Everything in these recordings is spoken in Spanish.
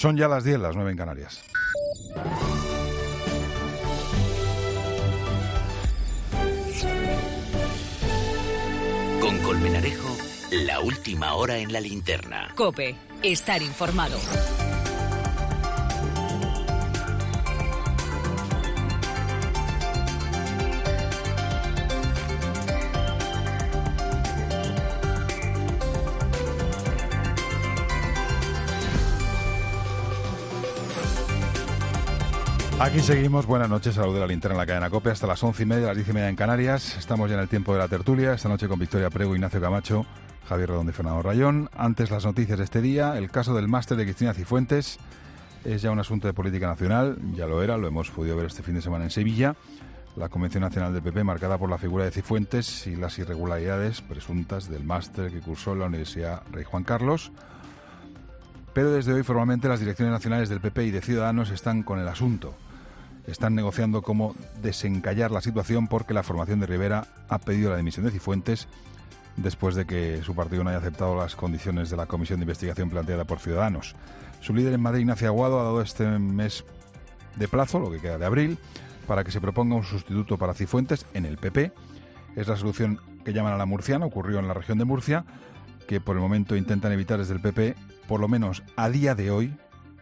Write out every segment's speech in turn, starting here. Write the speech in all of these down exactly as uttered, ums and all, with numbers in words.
Son ya las diez, las nueve en Canarias. Con Colmenarejo, la última hora en la linterna. COPE, estar informado. Aquí seguimos, buenas noches, salud de la linterna en la cadena COPE, hasta las once y media, las diez y media en Canarias. Estamos ya en el tiempo de la tertulia, esta noche con Victoria Prego, Ignacio Camacho, Javier Redondo y Fernando Rayón. Antes las noticias de este día, el caso del máster de Cristina Cifuentes es ya un asunto de política nacional, ya lo era, lo hemos podido ver este fin de semana en Sevilla. La Convención Nacional del P P marcada por la figura de Cifuentes y las irregularidades presuntas del máster que cursó en la Universidad Rey Juan Carlos. Pero desde hoy formalmente las direcciones nacionales del P P y de Ciudadanos están con el asunto. Están negociando cómo desencallar la situación porque la formación de Rivera ha pedido la dimisión de Cifuentes después de que su partido no haya aceptado las condiciones de la comisión de investigación planteada por Ciudadanos. Su líder en Madrid, Ignacio Aguado, ha dado este mes de plazo, lo que queda de abril, para que se proponga un sustituto para Cifuentes en el P P. Es la solución que llaman a la murciana, ocurrió en la región de Murcia, que por el momento intentan evitar desde el P P, por lo menos a día de hoy,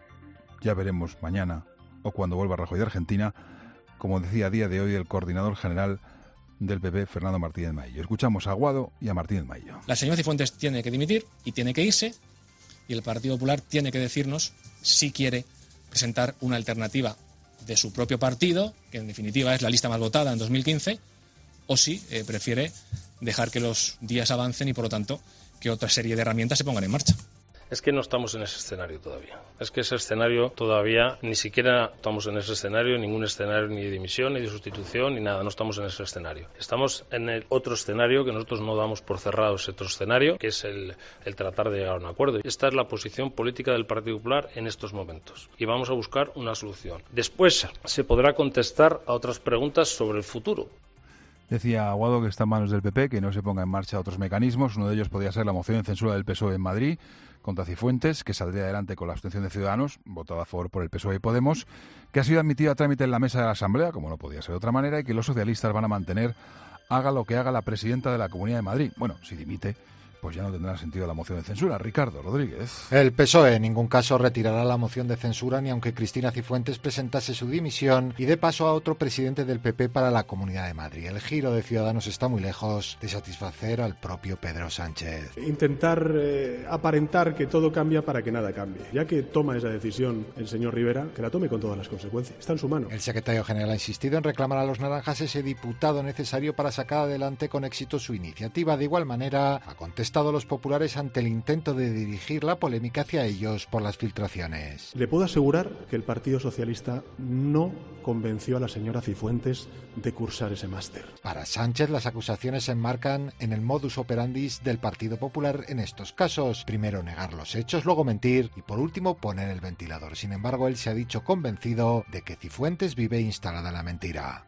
ya veremos mañana o cuando vuelva Rajoy de Argentina, como decía a día de hoy el coordinador general del P P, Fernando Martínez Maillo. Escuchamos a Aguado y a Martínez Maillo. La señora Cifuentes tiene que dimitir y tiene que irse, y el Partido Popular tiene que decirnos si quiere presentar una alternativa de su propio partido, que en definitiva es la lista más votada en dos mil quince, o si eh, prefiere dejar que los días avancen y, por lo tanto, que otra serie de herramientas se pongan en marcha. Es que no estamos en ese escenario todavía. Es que ese escenario todavía, ni siquiera estamos en ese escenario, ningún escenario ni de dimisión, ni de sustitución, ni nada. No estamos en ese escenario. Estamos en el otro escenario, que nosotros no damos por cerrado ese otro escenario, que es el, el tratar de llegar a un acuerdo. Esta es la posición política del Partido Popular en estos momentos. Y vamos a buscar una solución. Después se podrá contestar a otras preguntas sobre el futuro. Decía Aguado que está en manos del P P, que no se ponga en marcha otros mecanismos. Uno de ellos podría ser la moción de censura del P S O E en Madrid contra Cifuentes, que saldría adelante con la abstención de Ciudadanos, votada a favor por el P S O E y Podemos, que ha sido admitida a trámite en la mesa de la Asamblea, como no podía ser de otra manera, y que los socialistas van a mantener haga lo que haga la presidenta de la Comunidad de Madrid. Bueno, si dimite, pues ya no tendrá sentido la moción de censura. Ricardo Rodríguez. El P S O E en ningún caso retirará la moción de censura ni aunque Cristina Cifuentes presentase su dimisión y dé paso a otro presidente del P P para la Comunidad de Madrid. El giro de Ciudadanos está muy lejos de satisfacer al propio Pedro Sánchez. Intentar eh, aparentar que todo cambia para que nada cambie. Ya que toma esa decisión el señor Rivera, que la tome con todas las consecuencias. Está en su mano. El secretario general ha insistido en reclamar a los naranjas ese diputado necesario para sacar adelante con éxito su iniciativa. De igual manera, ha contestado a los populares ante el intento de dirigir la polémica hacia ellos por las filtraciones. Le puedo asegurar que el Partido Socialista no convenció a la señora Cifuentes de cursar ese máster. Para Sánchez, las acusaciones se enmarcan en el modus operandi del Partido Popular en estos casos. Primero negar los hechos, luego mentir y por último poner el ventilador. Sin embargo, él se ha dicho convencido de que Cifuentes vive instalada en la mentira.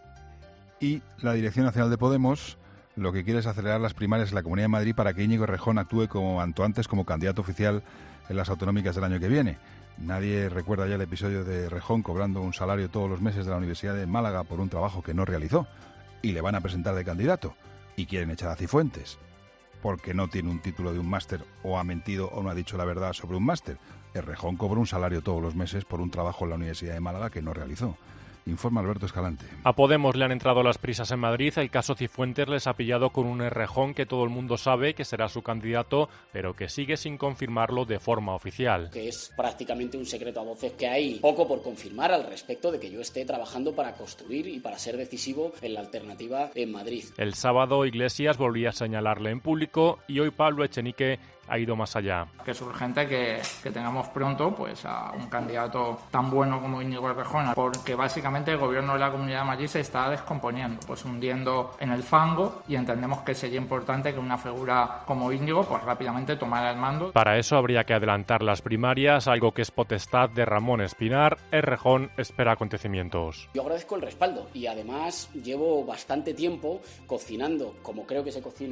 Y la Dirección Nacional de Podemos lo que quiere es acelerar las primarias en la Comunidad de Madrid para que Íñigo Errejón actúe como cuanto antes como candidato oficial en las autonómicas del año que viene. Nadie recuerda ya el episodio de Errejón cobrando un salario todos los meses de la Universidad de Málaga por un trabajo que no realizó. Y le van a presentar de candidato. Y quieren echar a Cifuentes porque no tiene un título de un máster o ha mentido o no ha dicho la verdad sobre un máster. Errejón cobró un salario todos los meses por un trabajo en la Universidad de Málaga que no realizó. Informa Alberto Escalante. A Podemos le han entrado las prisas en Madrid. El caso Cifuentes les ha pillado con un Errejón que todo el mundo sabe que será su candidato, pero que sigue sin confirmarlo de forma oficial. Que es prácticamente un secreto a voces que hay poco por confirmar al respecto de que yo esté trabajando para construir y para ser decisivo en la alternativa en Madrid. El sábado Iglesias volvía a señalarle en público y hoy Pablo Echenique ha ido más allá. Que es urgente que, que tengamos pronto pues a un candidato tan bueno como Íñigo Errejón, porque básicamente el gobierno de la Comunidad de Madrid se está descomponiendo, pues hundiendo en el fango, y entendemos que sería importante que una figura como Íñigo pues rápidamente tomara el mando. Para eso habría que adelantar las primarias, algo que es potestad de Ramón Espinar. Errejón espera acontecimientos. Yo agradezco el respaldo y además llevo bastante tiempo cocinando, como creo que se cocinan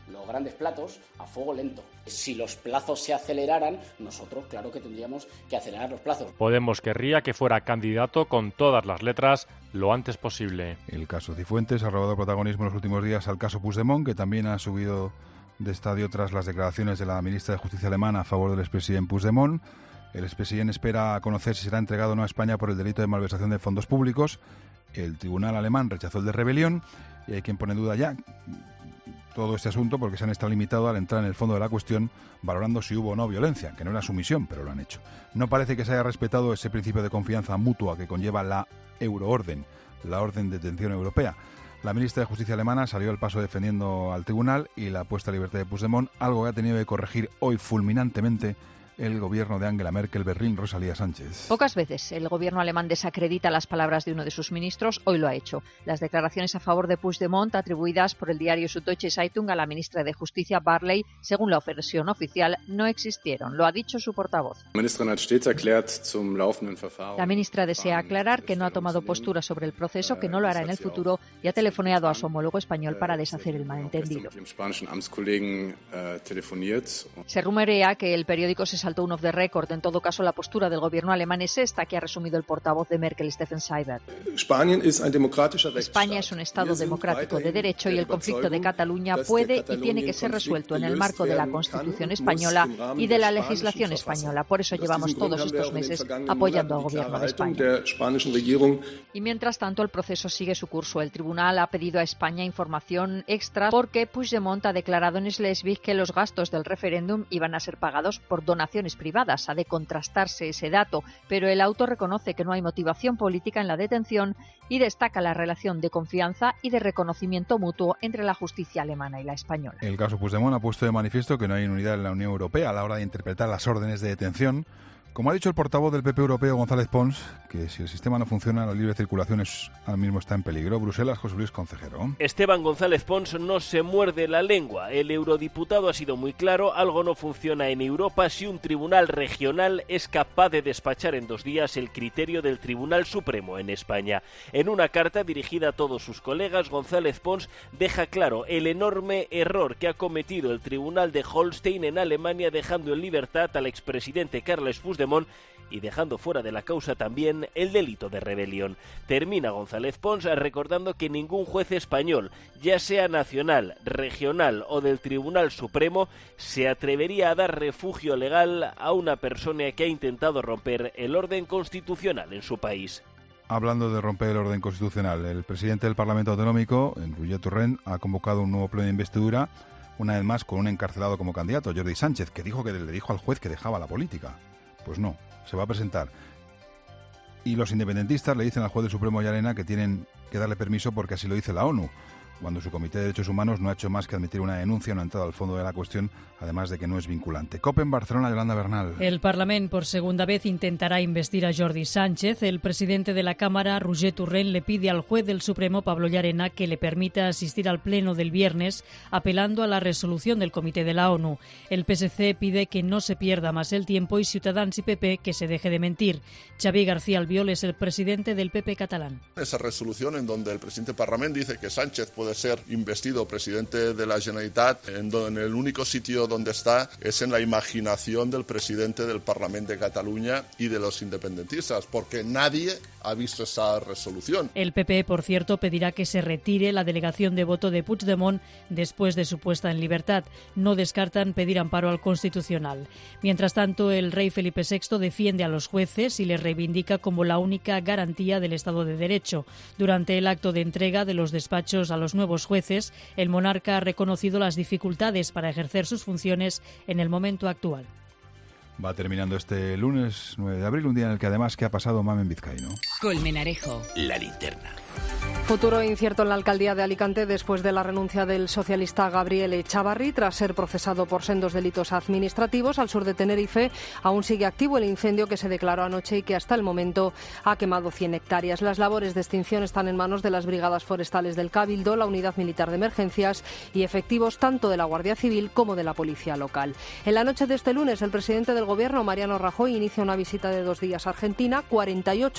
los grandes platos a fuego lento. Si los plazos se aceleraran, nosotros claro que tendríamos que acelerar los plazos. Podemos querría que fuera candidato con todas las letras lo antes posible. El caso Cifuentes ha robado protagonismo en los últimos días al caso Puigdemont, que también ha subido de estadio tras las declaraciones de la ministra de Justicia alemana a favor del expresidente Puigdemont. El expresidente espera conocer si será entregado o no a España por el delito de malversación de fondos públicos. El tribunal alemán rechazó el de rebelión y hay quien pone en duda ya todo este asunto porque se han estado limitados al entrar en el fondo de la cuestión valorando si hubo o no violencia, que no era su misión, pero lo han hecho. No parece que se haya respetado ese principio de confianza mutua que conlleva la euroorden, la orden de detención europea. La ministra de Justicia alemana salió al paso defendiendo al tribunal y la puesta a libertad de Puigdemont, algo que ha tenido que corregir hoy fulminantemente el gobierno de Angela Merkel, Berlín, Rosalía Sánchez. Pocas veces el gobierno alemán desacredita las palabras de uno de sus ministros, hoy lo ha hecho. Las declaraciones a favor de Puigdemont, atribuidas por el diario Süddeutsche Zeitung a la ministra de Justicia, Barley, según la versión oficial, no existieron. Lo ha dicho su portavoz. La ministra desea aclarar que no ha tomado postura sobre el proceso, que no lo hará en el futuro y ha telefoneado a su homólogo español para deshacer el malentendido. Se rumorea que el periódico se saltó un off the record. En todo caso, la postura del gobierno alemán es esta que ha resumido el portavoz de Merkel, Steffen Seibert. España es un Estado democrático de derecho y el conflicto de Cataluña puede y tiene que ser resuelto en el marco de la Constitución española y de la legislación española. Por eso llevamos todos estos meses apoyando al gobierno de España. Y mientras tanto, el proceso sigue su curso. El tribunal ha pedido a España información extra porque Puigdemont ha declarado en Schleswig que los gastos del referéndum iban a ser pagados por donaciones privadas. Ha de contrastarse ese dato, pero el auto reconoce que no hay motivación política en la detención y destaca la relación de confianza y de reconocimiento mutuo entre la justicia alemana y la española. El caso Puigdemont ha puesto de manifiesto que no hay unidad en la Unión Europea a la hora de interpretar las órdenes de detención. Como ha dicho el portavoz del P P europeo, González Pons, que si el sistema no funciona, la libre circulación es, ahora mismo está en peligro. Bruselas, José Luis Concejero. Esteban González Pons no se muerde la lengua. El eurodiputado ha sido muy claro, algo no funciona en Europa si un tribunal regional es capaz de despachar en dos días el criterio del Tribunal Supremo en España. En una carta dirigida a todos sus colegas, González Pons deja claro el enorme error que ha cometido el Tribunal de Holstein en Alemania, dejando en libertad al expresidente Carles Puigdemont y dejando fuera de la causa también el delito de rebelión. Termina González Pons recordando que ningún juez español, ya sea nacional, regional o del Tribunal Supremo, se atrevería a dar refugio legal a una persona que ha intentado romper el orden constitucional en su país. Hablando de romper el orden constitucional, el presidente del Parlamento Autonómico, Roger Torrent, ha convocado un nuevo pleno de investidura, una vez más con un encarcelado como candidato, Jordi Sánchez, que dijo que le dijo al juez que dejaba la política. Pues no, se va a presentar. Y los independentistas le dicen al juez del Supremo Llarena que tienen que darle permiso porque así lo dice la ONU, cuando su Comité de Derechos Humanos no ha hecho más que admitir una denuncia, no ha entrado al fondo de la cuestión, además de que no es vinculante. COPE en Barcelona, Yolanda Bernal. El Parlament por segunda vez intentará investir a Jordi Sánchez. El presidente de la Cámara, Roger Torrent, le pide al juez del Supremo, Pablo Llarena, que le permita asistir al pleno del viernes, apelando a la resolución del Comité de la ONU. El P S C pide que no se pierda más el tiempo y Ciutadans y P P que se deje de mentir. Xavier García Albiol es el presidente del P P catalán. Esa resolución en donde el presidente del Parlamento dice que Sánchez puede ser investido presidente de la Generalitat, en, donde, en el único sitio donde está es en la imaginación del presidente del Parlamento de Cataluña y de los independentistas, porque nadie ha visto esa resolución. El P P, por cierto, pedirá que se retire la delegación de voto de Puigdemont después de su puesta en libertad. No descartan pedir amparo al Constitucional. Mientras tanto, el rey Felipe sexto defiende a los jueces y les reivindica como la única garantía del Estado de Derecho. Durante el acto de entrega de los despachos a los nuevos jueces, el monarca ha reconocido las dificultades para ejercer sus funciones en el momento actual. Va terminando este lunes nueve de abril, un día en el que además, ¿qué ha pasado, Mamen Vizcaíno? Colmenarejo, la linterna. Futuro incierto en la alcaldía de Alicante después de la renuncia del socialista Gabriel Echavarri tras ser procesado por sendos delitos administrativos. Al sur de Tenerife aún sigue activo el incendio que se declaró anoche y que hasta el momento ha quemado cien hectáreas. Las labores de extinción están en manos de las brigadas forestales del Cabildo, la Unidad Militar de Emergencias y efectivos tanto de la Guardia Civil como de la Policía Local. En la noche de este lunes, el presidente del Gobierno, Mariano Rajoy, inicia una visita de dos días a Argentina, cuarenta y ocho horas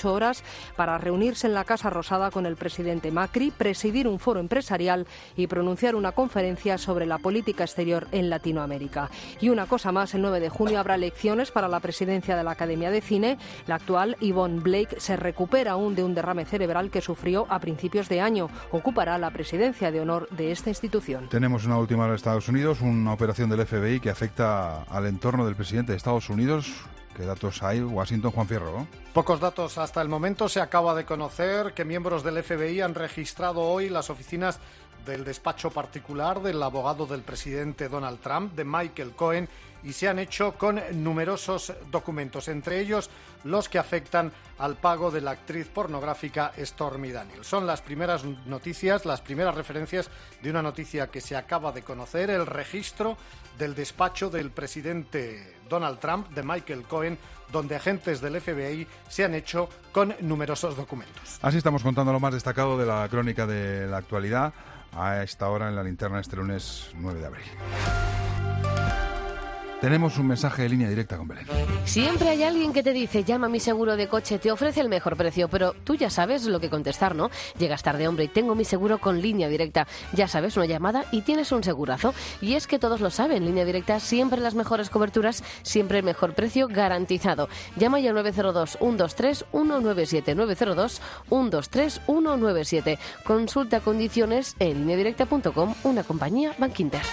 para reunirse en la Casa Rosada con el presidente Macri, presidir un foro empresarial y pronunciar una conferencia sobre la política exterior en Latinoamérica. Y una cosa más, el nueve de junio habrá elecciones para la presidencia de la Academia de Cine. La actual, Yvonne Blake, se recupera aún de un derrame cerebral que sufrió a principios de año. Ocupará la presidencia de honor de esta institución. Tenemos una última hora de Estados Unidos, una operación del F B I que afecta al entorno del presidente de Estados Unidos. ¿Qué datos hay? Washington, Juan Fierro. Pocos datos hasta el momento. Se acaba de conocer que miembros del F B I han registrado hoy las oficinas del despacho particular del abogado del presidente Donald Trump, de Michael Cohen, y se han hecho con numerosos documentos, entre ellos los que afectan al pago de la actriz pornográfica Stormy Daniels. Son las primeras noticias, las primeras referencias de una noticia que se acaba de conocer, el registro del despacho del presidente Donald Trump, de Michael Cohen, donde agentes del F B I se han hecho con numerosos documentos. Así estamos contando lo más destacado de la crónica de la actualidad a esta hora en la linterna este lunes nueve de abril. Tenemos un mensaje de línea directa con Belén. Siempre hay alguien que te dice, llama a mi seguro de coche, te ofrece el mejor precio, pero tú ya sabes lo que contestar, ¿no? Llegas tarde, hombre, y tengo mi seguro con Línea Directa. Ya sabes, una llamada y tienes un segurazo. Y es que todos lo saben, Línea Directa, siempre las mejores coberturas, siempre el mejor precio garantizado. Llama ya al nueve cero dos, uno dos tres, uno nueve siete, nueve cero dos, uno dos tres, uno nueve siete. Consulta condiciones en línea directa punto com, una compañía Bankinter.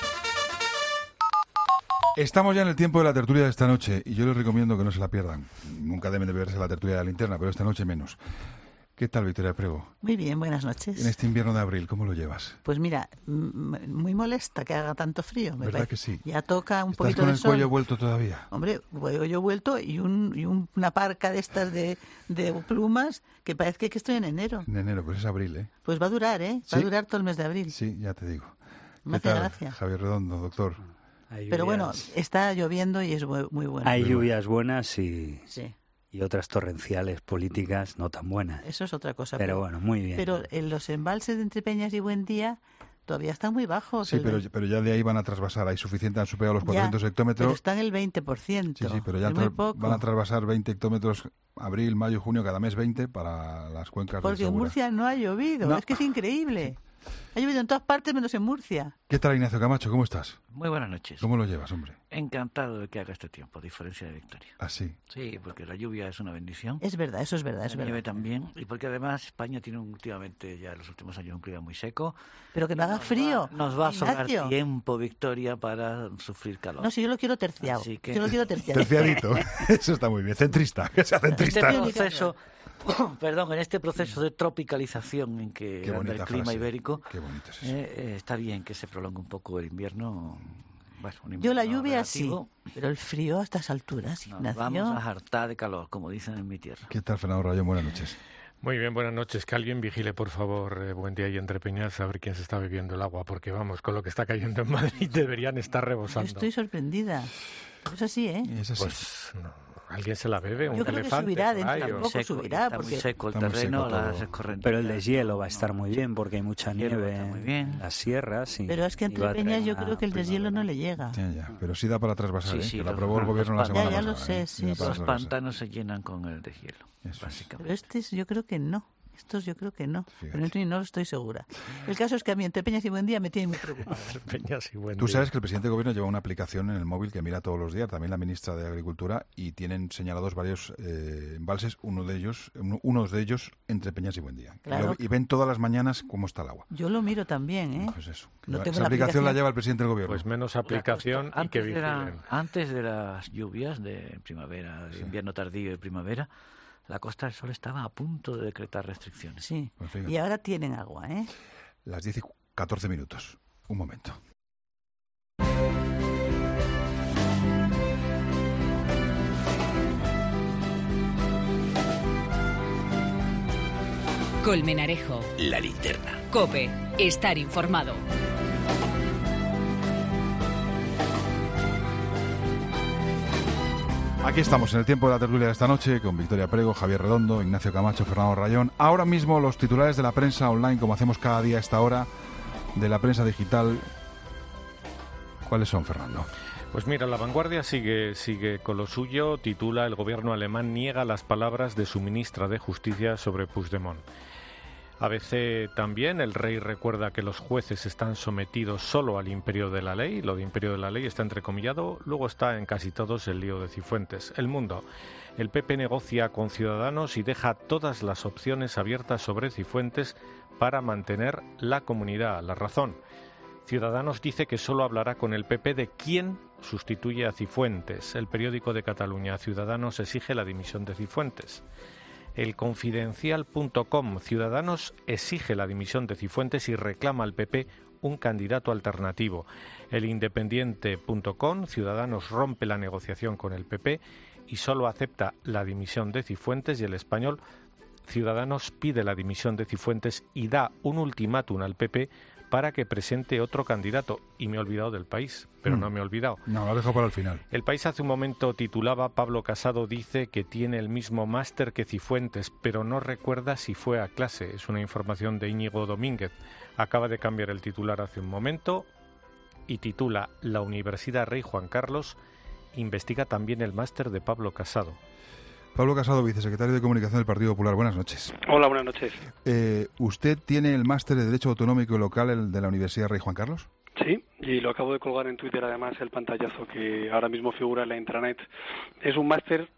Estamos ya en el tiempo de la tertulia de esta noche y yo les recomiendo que no se la pierdan. Nunca deben de verse la tertulia de la linterna, pero esta noche menos. ¿Qué tal, Victoria Prego? Muy bien, buenas noches. En este invierno de abril, ¿cómo lo llevas? Pues mira, muy molesta que haga tanto frío. ¿Verdad parece. que sí? Ya toca un ¿Estás poquito con de el sol. cuello vuelto todavía? Hombre, cuello vuelto y, un, y un, una parca de estas de, de plumas que parece que estoy en enero. En enero, pues es abril, ¿eh? Pues va a durar, ¿eh? Va ¿Sí? a durar todo el mes de abril. Sí, ya te digo. Me ¿Qué hace tal, gracia. Javier Redondo, doctor? Pero bueno, está lloviendo y es muy bueno. Hay lluvias buenas y, sí. y otras torrenciales políticas no tan buenas. Eso es otra cosa. Pero, pero bueno, muy bien. Pero en los embalses de Entrepeñas y Buendía todavía están muy bajos. Sí, el... pero, pero ya de ahí van a trasvasar. Hay suficiente, han superado los cuatrocientos ya, hectómetros. Pero están el veinte por ciento. Sí, sí, pero ya tra- van a trasvasar veinte hectómetros abril, mayo, junio, cada mes veinte para las cuencas Porque del Segura. en Murcia no ha llovido. No. Es que es increíble. Ha llovido en todas partes menos en Murcia. ¿Qué tal, Ignacio Camacho? ¿Cómo estás? Muy buenas noches. ¿Cómo lo llevas, hombre? Encantado de que haga este tiempo, a diferencia de Victoria. ¿Ah, sí? Sí, porque la lluvia es una bendición. Es verdad, eso es verdad. Es la verdad. nieve también. Y porque además España tiene un, últimamente, ya en los últimos años, un clima muy seco. Pero que no haga frío. Va, nos va a sobrar Ignacio. tiempo, Victoria, para sufrir calor. No, si yo lo quiero terciado. Así que... Yo lo quiero terciado. Terciadito. Eso está muy bien. Centrista. Que sea centrista. Este proceso... Perdón, en este proceso de tropicalización en que Qué anda el clima frase. ibérico, Qué bonito es eso. eh, eh, está bien que se prolongue un poco el invierno. Bueno, un invierno Yo la lluvia relativo. sí, pero el frío a estas alturas, Nos Ignacio. vamos a hartar de calor, como dicen en mi tierra. ¿Qué tal, Fernando Rayón? Buenas noches. Muy bien, buenas noches. Que alguien vigile, por favor, eh, Buendía y Entrepeñas, a ver quién se está bebiendo el agua, porque vamos, con lo que está cayendo en Madrid deberían estar Yo rebosando. estoy sorprendida. Pero es así, ¿eh? Es así. Pues no. ¿Alguien se la bebe? Yo ¿Un creo que elefante? subirá, por dentro ahí, o- tampoco seco, subirá. está porque muy seco el Está muy terreno, seco todo. las escorrentías. Pero el deshielo va a estar muy bien porque hay mucha El hielo nieve está muy bien. en las sierras. Y, Pero es que y entre va a Peñas traer yo una creo que el deshielo no primavera. le llega. Ya, ya. Pero sí da para trasvasar, Sí, ¿eh? sí, que la los- aprobó el los gobierno la pan- semana Ya, ya lo pasada. sé, ¿eh? sí, Sí da sí. para Los trasvasar. pantanos se llenan con el deshielo, Eso. básicamente. Pero este es- yo creo que no. Estos yo creo que no. Fíjate. Pero no, no estoy segura. El caso es que a mí entre Peñas y Buendía me tiene muy preocupado. Entrepeñas y Tú Buendía. sabes que el presidente del gobierno lleva una aplicación en el móvil que mira todos los días, también la ministra de Agricultura, y tienen señalados varios eh, embalses, uno de ellos, uno, uno de ellos entre Peñas y Buendía. Claro. Y, lo- y ven todas las mañanas cómo está el agua. Yo lo miro también, ¿eh? Pues eso. No Esa tengo la aplicación la aplicación. lleva el presidente del gobierno. Pues menos aplicación y que Antes de, la- vigilen. antes de las lluvias de primavera, de invierno tardío y primavera, la Costa del Sol estaba a punto de decretar restricciones. Sí. Pues fíjate. Y ahora tienen agua, ¿eh? Las diez y catorce minutos. Un momento. Colmenarejo. La linterna. Cope. Estar informado. Aquí estamos en el tiempo de la tertulia de esta noche con Victoria Prego, Javier Redondo, Ignacio Camacho, Fernando Rayón. Ahora mismo los titulares de la prensa online, como hacemos cada día a esta hora, de la prensa digital. ¿Cuáles son, Fernando? Pues mira, La Vanguardia sigue, sigue con lo suyo, titula: el gobierno alemán niega las palabras de su ministra de Justicia sobre Puigdemont. A B C también: el rey recuerda que los jueces están sometidos solo al imperio de la ley. Lo de imperio de la ley está entrecomillado, luego está en casi todos el lío de Cifuentes. El Mundo: el P P negocia con Ciudadanos y deja todas las opciones abiertas sobre Cifuentes para mantener la comunidad. La Razón: Ciudadanos dice que solo hablará con el P P de quién sustituye a Cifuentes. El Periódico de Cataluña: Ciudadanos exige la dimisión de Cifuentes. El Confidencial punto com: Ciudadanos exige la dimisión de Cifuentes y reclama al P P un candidato alternativo. El Independiente punto com: Ciudadanos rompe la negociación con el P P y solo acepta la dimisión de Cifuentes. Y El Español: Ciudadanos pide la dimisión de Cifuentes y da un ultimátum al P P para que presente otro candidato. Y me he olvidado del País, pero mm. no me he olvidado. No, lo dejo para el final. El País hace un momento titulaba: Pablo Casado dice que tiene el mismo máster que Cifuentes, pero no recuerda si fue a clase. Es una información de Íñigo Domínguez. Acaba de cambiar el titular hace un momento y titula: La Universidad Rey Juan Carlos investiga también el máster de Pablo Casado. Pablo Casado, vicesecretario de Comunicación del Partido Popular. Buenas noches. Hola, buenas noches. Eh, ¿Usted tiene el máster de Derecho Autonómico y Local de la Universidad Rey Juan Carlos? Sí, y lo acabo de colgar en Twitter, además, el pantallazo que ahora mismo figura en la intranet. Es un máster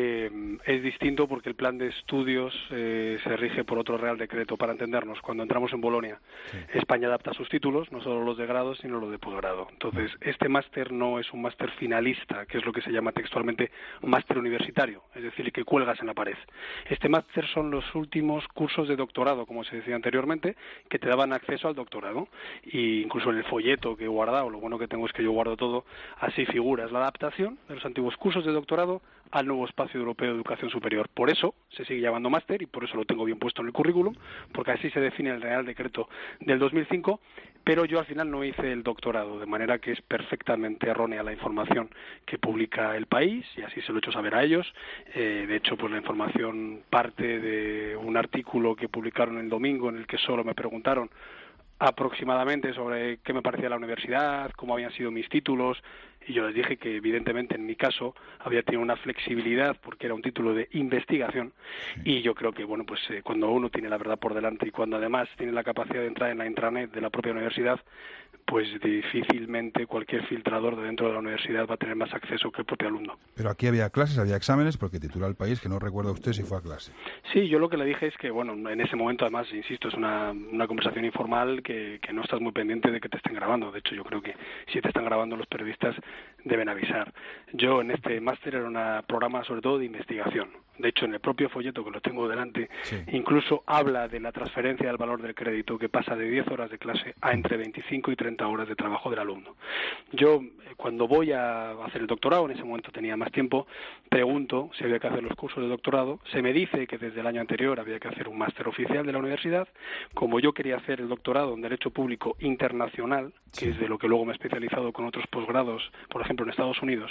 que es distinto porque el plan de estudios eh, se rige por otro Real Decreto. Para entendernos, cuando entramos en Bolonia, sí. España adapta sus títulos, no solo los de grado, sino los de posgrado. Entonces, este máster no es un máster finalista, que es lo que se llama textualmente máster universitario, es decir, que cuelgas en la pared. Este máster son los últimos cursos de doctorado, como se decía anteriormente, que te daban acceso al doctorado. Y incluso en el folleto que he guardado, lo bueno que tengo es que yo guardo todo, así figura, es la adaptación de los antiguos cursos de doctorado al nuevo espacio europeo de educación superior. Por eso se sigue llamando máster y por eso lo tengo bien puesto en el currículum, porque así se define el Real Decreto del dos mil cinco, pero yo al final no hice el doctorado, de manera que es perfectamente errónea la información que publica El País, y así se lo he hecho saber a ellos. Eh, de hecho, pues la información parte de un artículo que publicaron el domingo, en el que solo me preguntaron aproximadamente sobre qué me parecía la universidad, cómo habían sido mis títulos, y yo les dije que evidentemente en mi caso había tenido una flexibilidad porque era un título de investigación, sí. Y yo creo que bueno pues eh, cuando uno tiene la verdad por delante y cuando además tiene la capacidad de entrar en la intranet de la propia universidad, pues difícilmente cualquier filtrador de dentro de la universidad va a tener más acceso que el propio alumno. Pero aquí había clases, había exámenes, porque titula El País, que no recuerda usted si fue a clase. Sí, yo lo que le dije es que, bueno, en ese momento además, insisto, es una, una conversación informal que, que no estás muy pendiente de que te estén grabando. De hecho, yo creo que si te están grabando los periodistas deben avisar. Yo en este máster era un programa sobre todo de investigación. De hecho, en el propio folleto que lo tengo delante, sí. Incluso habla de la transferencia del valor del crédito, que pasa de diez horas de clase a entre veinticinco y treinta horas de trabajo del alumno. Yo, cuando voy a hacer el doctorado, en ese momento tenía más tiempo, pregunto si había que hacer los cursos de doctorado. Se me dice que desde el año anterior había que hacer un máster oficial de la universidad. Como yo quería hacer el doctorado en Derecho Público Internacional, que sí. Es de lo que luego me he especializado con otros posgrados, por ejemplo, en Estados Unidos,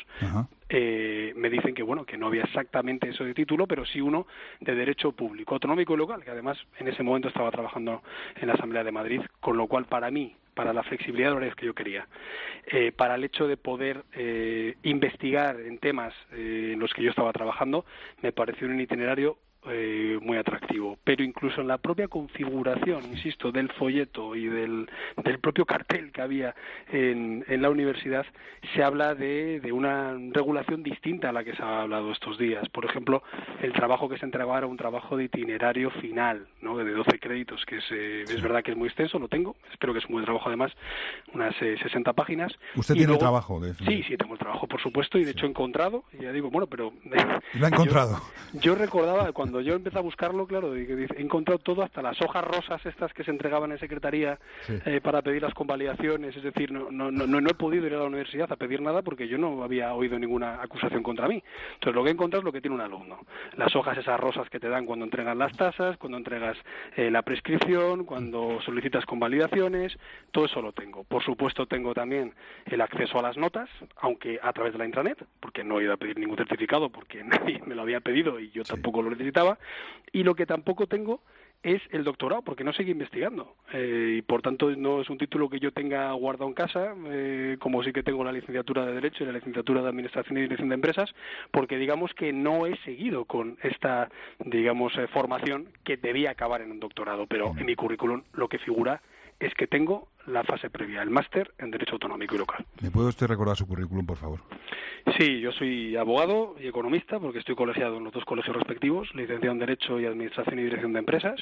eh, me dicen que, bueno, que no había exactamente eso de título, pero sí uno de Derecho Público, Autonómico y Local, que además en ese momento estaba trabajando en la Asamblea de Madrid, con lo cual para mí, para la flexibilidad de horarios que yo quería, eh, para el hecho de poder eh, investigar en temas eh, en los que yo estaba trabajando, me pareció un itinerario Eh, muy atractivo, pero incluso en la propia configuración, insisto, del folleto y del, del propio cartel que había en, en la universidad, se habla de, de una regulación distinta a la que se ha hablado estos días. Por ejemplo, el trabajo que se entregaba era un trabajo de itinerario final, ¿no? De doce créditos, que es, eh, es verdad que es muy extenso, lo tengo, espero que es un buen trabajo además, unas eh, sesenta páginas. ¿Usted y tiene luego, el trabajo? De... Sí, sí, tengo el trabajo, por supuesto, y de sí. hecho he encontrado, y ya digo, bueno, pero... ¿Lo ha encontrado? Yo, yo recordaba cuando yo empecé a buscarlo, claro, he encontrado todo, hasta las hojas rosas estas que se entregaban en secretaría sí. eh, para pedir las convalidaciones, es decir, no, no, no, no he podido ir a la universidad a pedir nada porque yo no había oído ninguna acusación contra mí. Entonces lo que he encontrado es lo que tiene un alumno. Las hojas esas rosas que te dan cuando entregas las tasas, cuando entregas eh, la prescripción, cuando solicitas convalidaciones, todo eso lo tengo. Por supuesto tengo también el acceso a las notas, aunque a través de la intranet, porque no he ido a pedir ningún certificado porque nadie me lo había pedido y yo sí. tampoco lo necesitaba. Y lo que tampoco tengo es el doctorado, porque no seguí investigando. Eh, y por tanto no es un título que yo tenga guardado en casa, eh, como sí que tengo la licenciatura de Derecho y la licenciatura de Administración y Dirección de Empresas, porque digamos que no he seguido con esta, digamos, eh, formación que debía acabar en un doctorado, pero en mi currículum lo que figura es que tengo la fase previa, el máster en Derecho Autonómico y Local. ¿Me puede usted recordar su currículum, por favor? Sí, yo soy abogado y economista, porque estoy colegiado en los dos colegios respectivos, licenciado en Derecho y Administración y Dirección de Empresas,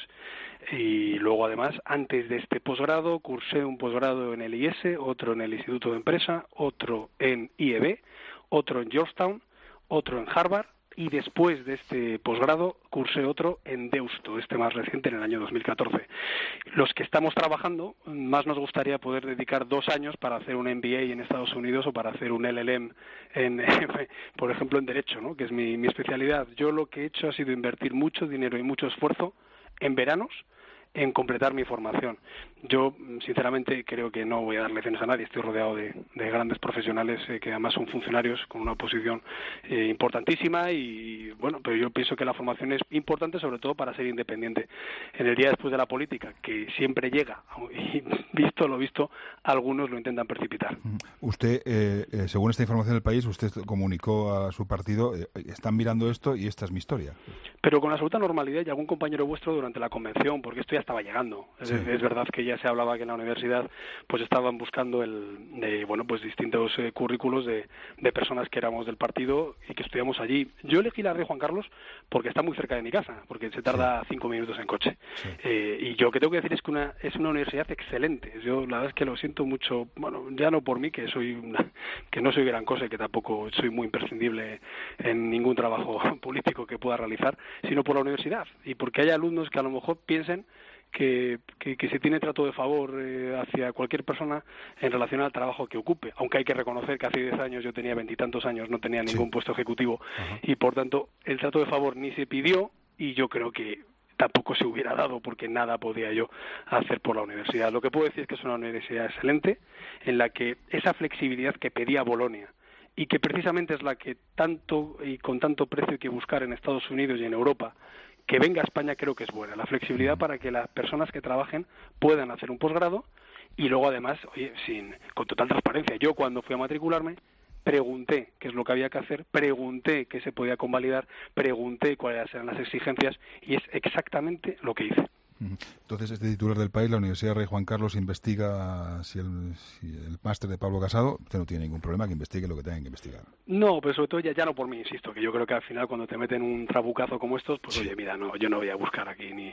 y luego además, antes de este posgrado, cursé un posgrado en el I S, otro en el Instituto de Empresa, otro en I E B, otro en Georgetown, otro en Harvard, y después de este posgrado cursé otro en Deusto, este más reciente, en el año dos mil catorce. Los que estamos trabajando, más nos gustaría poder dedicar dos años para hacer un M B A en Estados Unidos o para hacer un L L M, en, por ejemplo, en Derecho, ¿no?, que es mi, mi especialidad. Yo lo que he hecho ha sido invertir mucho dinero y mucho esfuerzo en veranos en completar mi formación. Yo, sinceramente, creo que no voy a dar lecciones a nadie. Estoy rodeado de, de grandes profesionales eh, que además son funcionarios con una posición eh, importantísima y, bueno, pero yo pienso que la formación es importante sobre todo para ser independiente. En el día después de la política, que siempre llega, y visto lo visto, algunos lo intentan precipitar. Usted, eh, eh, según esta información del país, usted comunicó a su partido, eh, están mirando esto y esta es mi historia. Pero con absoluta normalidad, y algún compañero vuestro durante la convención, porque esto ya estaba llegando. Sí. Es, es verdad que ya se hablaba que en la universidad pues estaban buscando el de, bueno, pues distintos eh, currículos de, de personas que éramos del partido y que estudiamos allí. Yo elegí la Rey Juan Carlos porque está muy cerca de mi casa, porque se tarda sí. cinco minutos en coche. Sí. Eh, y yo lo que tengo que decir es que una, es una universidad excelente. Yo la verdad es que lo siento mucho, bueno, ya no por mí, que soy una, que no soy gran cosa y que tampoco soy muy imprescindible en ningún trabajo político que pueda realizar, sino por la universidad y porque hay alumnos que a lo mejor piensen Que, que, que se tiene trato de favor eh, hacia cualquier persona en relación al trabajo que ocupe, aunque hay que reconocer que hace diez años yo tenía veintitantos años, no tenía ningún sí. puesto ejecutivo. Ajá. Y por tanto el trato de favor ni se pidió y yo creo que tampoco se hubiera dado porque nada podía yo hacer por la universidad. Lo que puedo decir es que es una universidad excelente en la que esa flexibilidad que pedía Bolonia y que precisamente es la que tanto y con tanto precio hay que buscar en Estados Unidos y en Europa, que venga a España, creo que es buena. La flexibilidad para que las personas que trabajen puedan hacer un posgrado y luego además, oye, sin con total transparencia. Yo cuando fui a matricularme pregunté qué es lo que había que hacer, pregunté qué se podía convalidar, pregunté cuáles eran las exigencias y es exactamente lo que hice. Entonces, este titular del país, la Universidad Rey Juan Carlos, investiga si el, si el máster de Pablo Casado, usted no tiene ningún problema, que investigue lo que tenga que investigar. No, pero sobre todo ya, ya no por mí, insisto, que yo creo que al final cuando te meten un trabucazo como estos, pues sí. oye, mira, no, yo no voy a buscar aquí ni...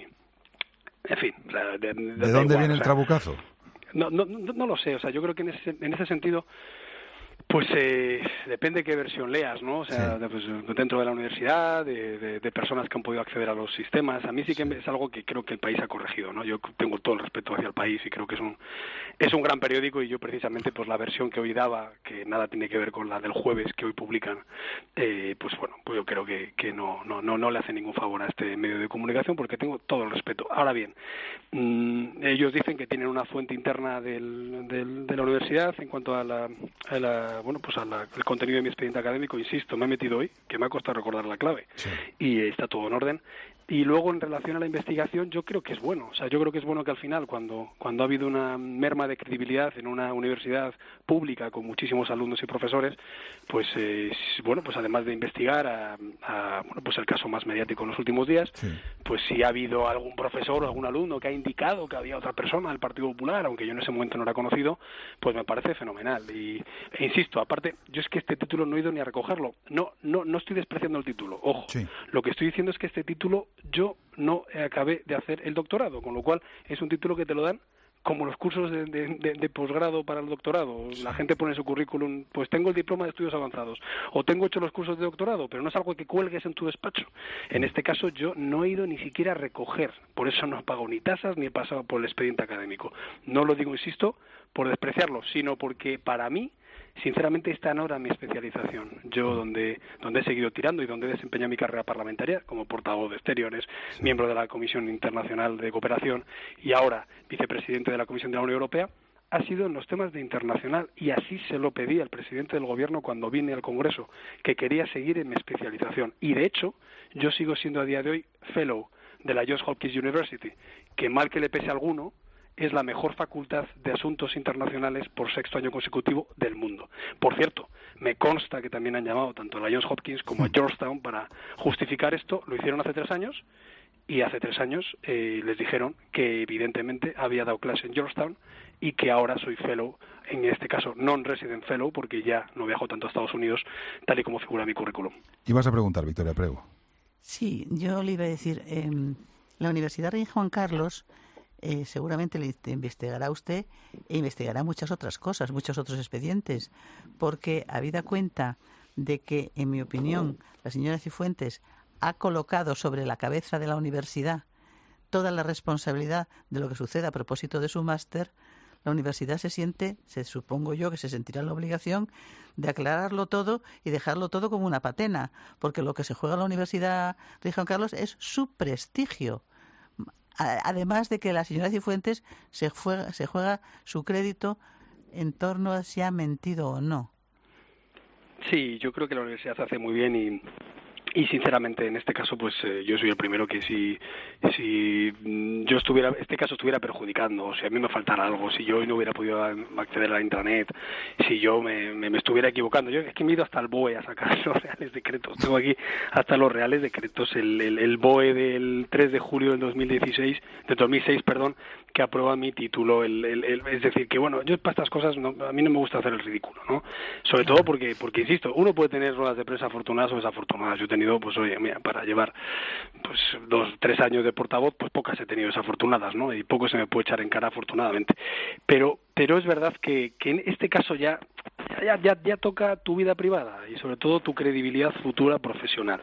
En fin... O sea, de, de, ¿De dónde igual, viene o sea, el trabucazo? No, no, no, no lo sé, o sea, yo creo que en ese, en ese sentido... Pues eh, depende qué versión leas, ¿no? O sea, sí. pues, dentro de la universidad, de, de, de personas que han podido acceder a los sistemas. A mí sí que sí. es algo que creo que el país ha corregido, ¿no? Yo tengo todo el respeto hacia el país y creo que es un es un gran periódico y yo precisamente pues la versión que hoy daba, que nada tiene que ver con la del jueves que hoy publican, eh, pues bueno, pues yo creo que, que no, no, no, no le hace ningún favor a este medio de comunicación porque tengo todo el respeto. Ahora bien, mmm, ellos dicen que tienen una fuente interna del, del, de la universidad en cuanto a la, a la bueno, pues al contenido de mi expediente académico, insisto, me he metido hoy, que me ha costado recordar la clave, sí. y está todo en orden. Y luego, en relación a la investigación, yo creo que es bueno. O sea, yo creo que es bueno que al final, cuando, cuando ha habido una merma de credibilidad en una universidad pública con muchísimos alumnos y profesores, pues, eh, bueno, pues además de investigar a, a, bueno, pues el caso más mediático en los últimos días, sí. pues si ha habido algún profesor o algún alumno que ha indicado que había otra persona del Partido Popular, aunque yo en ese momento no era conocido, pues me parece fenomenal. Y, e insisto, aparte, yo es que este título no he ido ni a recogerlo. No, no, no estoy despreciando el título, ojo. Sí. Lo que estoy diciendo es que este título yo no acabé de hacer el doctorado, con lo cual es un título que te lo dan como los cursos de, de, de, de posgrado para el doctorado. Sí. La gente pone en su currículum, pues tengo el diploma de estudios avanzados, o tengo hecho los cursos de doctorado, pero no es algo que cuelgues en tu despacho. En este caso yo no he ido ni siquiera a recoger, por eso no he pagado ni tasas ni he pasado por el expediente académico. No lo digo, insisto, por despreciarlo, sino porque para mí, sinceramente, esta no era mi especialización. Yo donde donde he seguido tirando y donde he desempeñado mi carrera parlamentaria como portavoz de Exteriores, sí. miembro de la Comisión Internacional de Cooperación y ahora vicepresidente de la Comisión de la Unión Europea, ha sido en los temas de internacional y así se lo pedí al presidente del Gobierno cuando vine al Congreso, que quería seguir en mi especialización. Y de hecho, yo sigo siendo a día de hoy fellow de la Johns Hopkins University, que mal que le pese a alguno, es la mejor facultad de asuntos internacionales por sexto año consecutivo del mundo. Por cierto, me consta que también han llamado tanto a la Johns Hopkins como a Georgetown para justificar esto. Lo hicieron hace tres años y hace tres años eh, les dijeron que evidentemente había dado clase en Georgetown y que ahora soy fellow, en este caso non-resident fellow, porque ya no viajo tanto a Estados Unidos, tal y como figura mi currículum. Y vas a preguntar, Victoria Prego. Sí, yo le iba a decir, eh, la Universidad Rey Juan Carlos eh, seguramente le investigará usted e investigará muchas otras cosas, muchos otros expedientes, porque habida cuenta de que, en mi opinión, la señora Cifuentes ha colocado sobre la cabeza de la universidad toda la responsabilidad de lo que sucede a propósito de su máster, la universidad se siente, se supongo yo que se sentirá en la obligación de aclararlo todo y dejarlo todo como una patena, porque lo que se juega en la Universidad Rey Juan Carlos es su prestigio. Además de que la señora Cifuentes se juega, se juega su crédito en torno a si ha mentido o no. Sí, yo creo que la universidad hace muy bien y... Y sinceramente en este caso pues eh, yo soy el primero que si si yo estuviera este caso estuviera perjudicando, si a mí me faltara algo, si yo hoy no hubiera podido acceder a la intranet, si yo me, me, me estuviera equivocando, yo es que me he ido hasta el B O E a sacar los reales decretos, tengo aquí hasta los reales decretos, el, el, el B O E del tres de julio del dos mil dieciséis, de dos mil seis, perdón, que aprueba mi título, el, el, el, es decir, que bueno, yo para estas cosas no, a mí no me gusta hacer el ridículo, ¿no? Sobre todo porque, porque insisto, uno puede tener ruedas de prensa afortunadas o desafortunadas. Yo he tenido, pues oye, mira, para llevar pues dos, tres años de portavoz, pues pocas he tenido desafortunadas, ¿no? Y poco se me puede echar en cara afortunadamente. Pero, pero es verdad que, que en este caso ya, ya, ya, ya toca tu vida privada y sobre todo tu credibilidad futura profesional.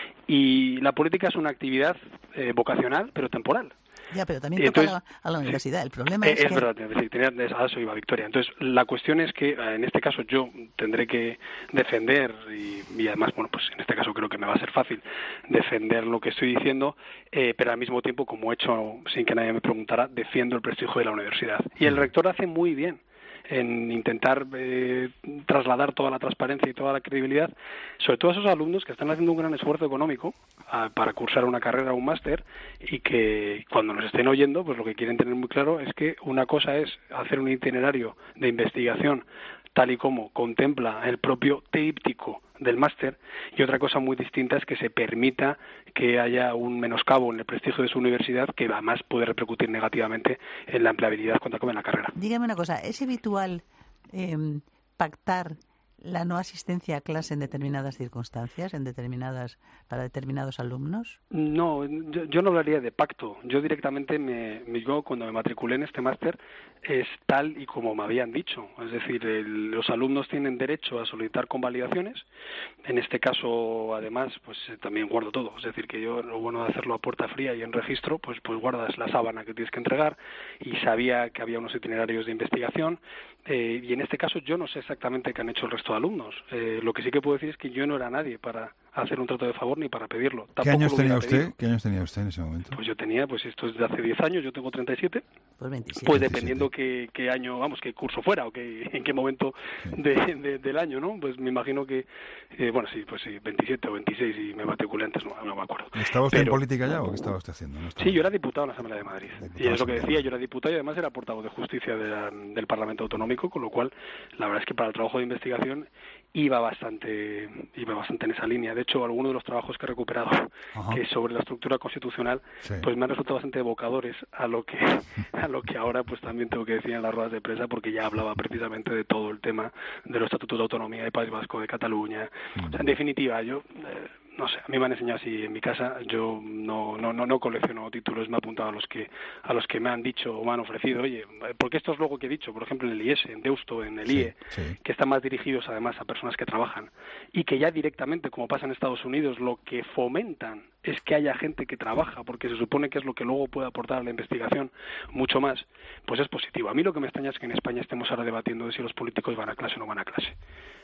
Y la política es una actividad eh, vocacional, pero temporal. Ya, pero también toca Entonces, a la universidad. El problema eh, es, es que... verdad, es tenía, a eso iba Victoria. Entonces, la cuestión es que en este caso yo tendré que defender y, y además, bueno, pues en este caso creo que me va a ser fácil defender lo que estoy diciendo, eh, pero al mismo tiempo, como he hecho sin que nadie me preguntara, defiendo el prestigio de la universidad. Y el rector hace muy bien en intentar eh, trasladar toda la transparencia y toda la credibilidad, sobre todo a esos alumnos que están haciendo un gran esfuerzo económico a, para cursar una carrera o un máster y que cuando nos estén oyendo, pues lo que quieren tener muy claro es que una cosa es hacer un itinerario de investigación tal y como contempla el propio tríptico del máster, y otra cosa muy distinta es que se permita que haya un menoscabo en el prestigio de su universidad que además puede repercutir negativamente en la empleabilidad cuando acabe la carrera. Dígame una cosa, ¿es habitual eh, pactar la no asistencia a clase en determinadas circunstancias, en determinadas para determinados alumnos? No, yo, yo no hablaría de pacto. Yo directamente, me, me yo cuando me matriculé en este máster, es tal y como me habían dicho. Es decir, el, los alumnos tienen derecho a solicitar convalidaciones. En este caso, además, pues eh, también guardo todo. Es decir, que yo, lo bueno de hacerlo a puerta fría y en registro, pues pues guardas la sábana que tienes que entregar, y sabía que había unos itinerarios de investigación. Eh, y en este caso yo no sé exactamente qué han hecho el resto de alumnos. Eh, lo que sí que puedo decir es que yo no era nadie para hacer un trato de favor ni para pedirlo. Tampoco ¿Qué años tenía usted? Pedido. ¿Qué años tenía usted en ese momento? Pues yo tenía, pues esto es de hace diez años, yo tengo treinta y siete. Pues veintisiete. Pues dependiendo qué, qué año, vamos, qué curso fuera o qué, en qué momento sí. de, de, del año, ¿no? Pues me imagino que, eh, bueno, sí, pues sí, veintisiete o veintiséis y me matriculé antes, no, no me acuerdo. ¿Estaba usted Pero, en política ya o qué estaba usted haciendo? ¿No sí, yo era diputado en la Asamblea de Madrid. Y es lo que decía, yo era diputado y además era portavoz de Justicia de la, del Parlamento Autonómico, con lo cual la verdad es que para el trabajo de investigación iba bastante iba bastante en esa línea. De hecho, algunos de los trabajos que he recuperado Ajá. que sobre la estructura constitucional sí. pues me han resultado bastante evocadores a lo que a lo que ahora pues también tengo que decir en las ruedas de prensa, porque ya hablaba precisamente de todo el tema de los estatutos de autonomía de País Vasco, de Cataluña. Mm. O sea, en definitiva, yo eh, no sé, a mí me han enseñado así en mi casa. Yo no no no no colecciono títulos, me he apuntado a los que a los que me han dicho o me han ofrecido. Oye, porque estos luego que he dicho, por ejemplo en el I E S, en Deusto, en el sí, I E, sí. que están más dirigidos además a personas que trabajan y que ya directamente, como pasa en Estados Unidos, lo que fomentan es que haya gente que trabaja, porque se supone que es lo que luego puede aportar a la investigación mucho más, pues es positivo. A mí lo que me extraña es que en España estemos ahora debatiendo de si los políticos van a clase o no van a clase.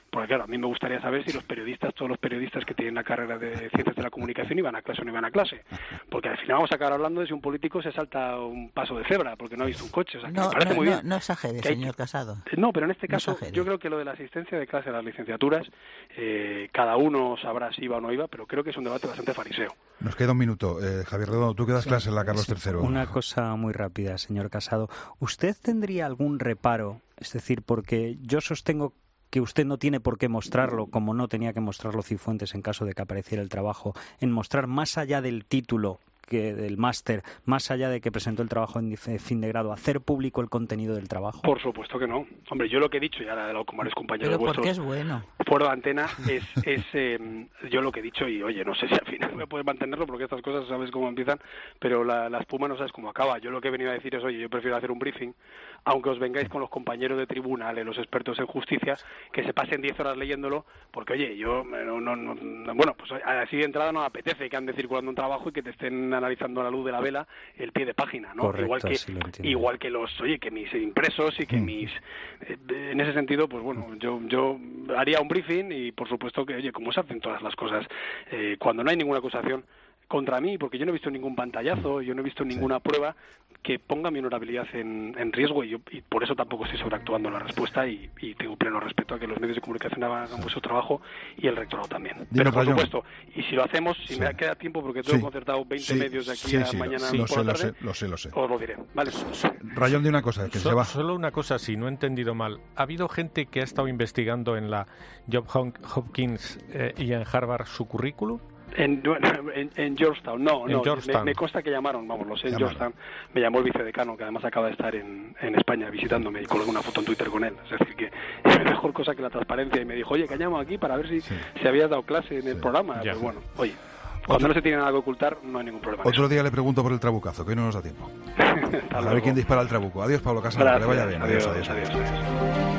Porque claro, a mí me gustaría saber si los periodistas, todos los periodistas que tienen la carrera de Ciencias de la Comunicación iban a clase o no iban a clase. Porque al final vamos a acabar hablando de si un político se salta un paso de cebra porque no ha visto un coche. O sea, que no, me parece no, muy no, bien. no exagere, hay... señor Casado. No, pero en este caso no yo creo que lo de la asistencia de clase a las licenciaturas, eh, cada uno sabrá si iba o no iba, pero creo que es un debate bastante fariseo. Nos queda un minuto. Eh, Javier Redondo, tú que das clase en la Carlos tercero. Una cosa muy rápida, señor Casado. ¿Usted tendría algún reparo? Es decir, porque yo sostengo que usted no tiene por qué mostrarlo, como no tenía que mostrarlo Cifuentes en caso de que apareciera el trabajo, en mostrar más allá del título que del máster, más allá de que presentó el trabajo en fin de grado, hacer público el contenido del trabajo? Por supuesto que no. Hombre, yo lo que he dicho, y ahora he hablado con varios compañeros Pero vuestros... porque es bueno. Fuera de antena, es, es eh, yo lo que he dicho, y oye, no sé si al final me puedes mantenerlo, porque estas cosas sabes cómo empiezan, pero la, la espuma no sabes cómo acaba. Yo lo que he venido a decir es, oye, yo prefiero hacer un briefing, aunque os vengáis con los compañeros de tribunales, los expertos en justicia, que se pasen diez horas leyéndolo, porque oye, yo, no, no, no, bueno, pues así de entrada no me apetece que ande circulando un trabajo y que te estén analizando a la luz de la vela el pie de página, ¿no? Correcto, igual que sí lo entiendo. igual que los, oye, que mis impresos y que Mm. mis, eh, en ese sentido, pues bueno, yo yo haría un briefing y por supuesto que, oye, como se hacen todas las cosas, eh, cuando no hay ninguna acusación contra mí, porque yo no he visto ningún pantallazo, yo no he visto ninguna prueba que ponga mi honorabilidad en, en riesgo y, yo, y por eso tampoco estoy sobreactuando en la respuesta y, y tengo pleno respeto a que los medios de comunicación hagan vuestro trabajo y el rectorado también. Dime, Pero por Rayón. supuesto, y si lo hacemos, si Sí. me queda tiempo, porque tengo Sí. concertado veinte Sí, medios de aquí sí, a sí, mañana lo por sé, la lo tarde, sé, lo sé, lo sé. os lo diré. Vale. Rayón, de una cosa, que So- se va. Solo una cosa, si no he entendido mal. ¿Ha habido gente que ha estado investigando en la Johns Hopkins eh, y en Harvard su currículum? En, en, en Georgetown, no, En no, Georgetown. Me, me consta que llamaron, vamos, lo sé, en Llamaron. Georgetown, me llamó el vicedecano, que además acaba de estar en, en España visitándome y colgué una foto en Twitter con él, es decir, que es mejor cosa que la transparencia, y me dijo, oye, que llamo aquí para ver si, Sí. si habías dado clase en el programa, Ya. pues bueno, oye, cuando no se tiene nada que ocultar, no hay ningún problema. en Otro día le pregunto por el trabucazo, que hoy no nos da tiempo. eso. Hasta A ver luego. quién dispara el trabuco. Adiós, Pablo Casado, que le Gracias, vaya bien. Adiós, adiós, adiós. adiós. adiós.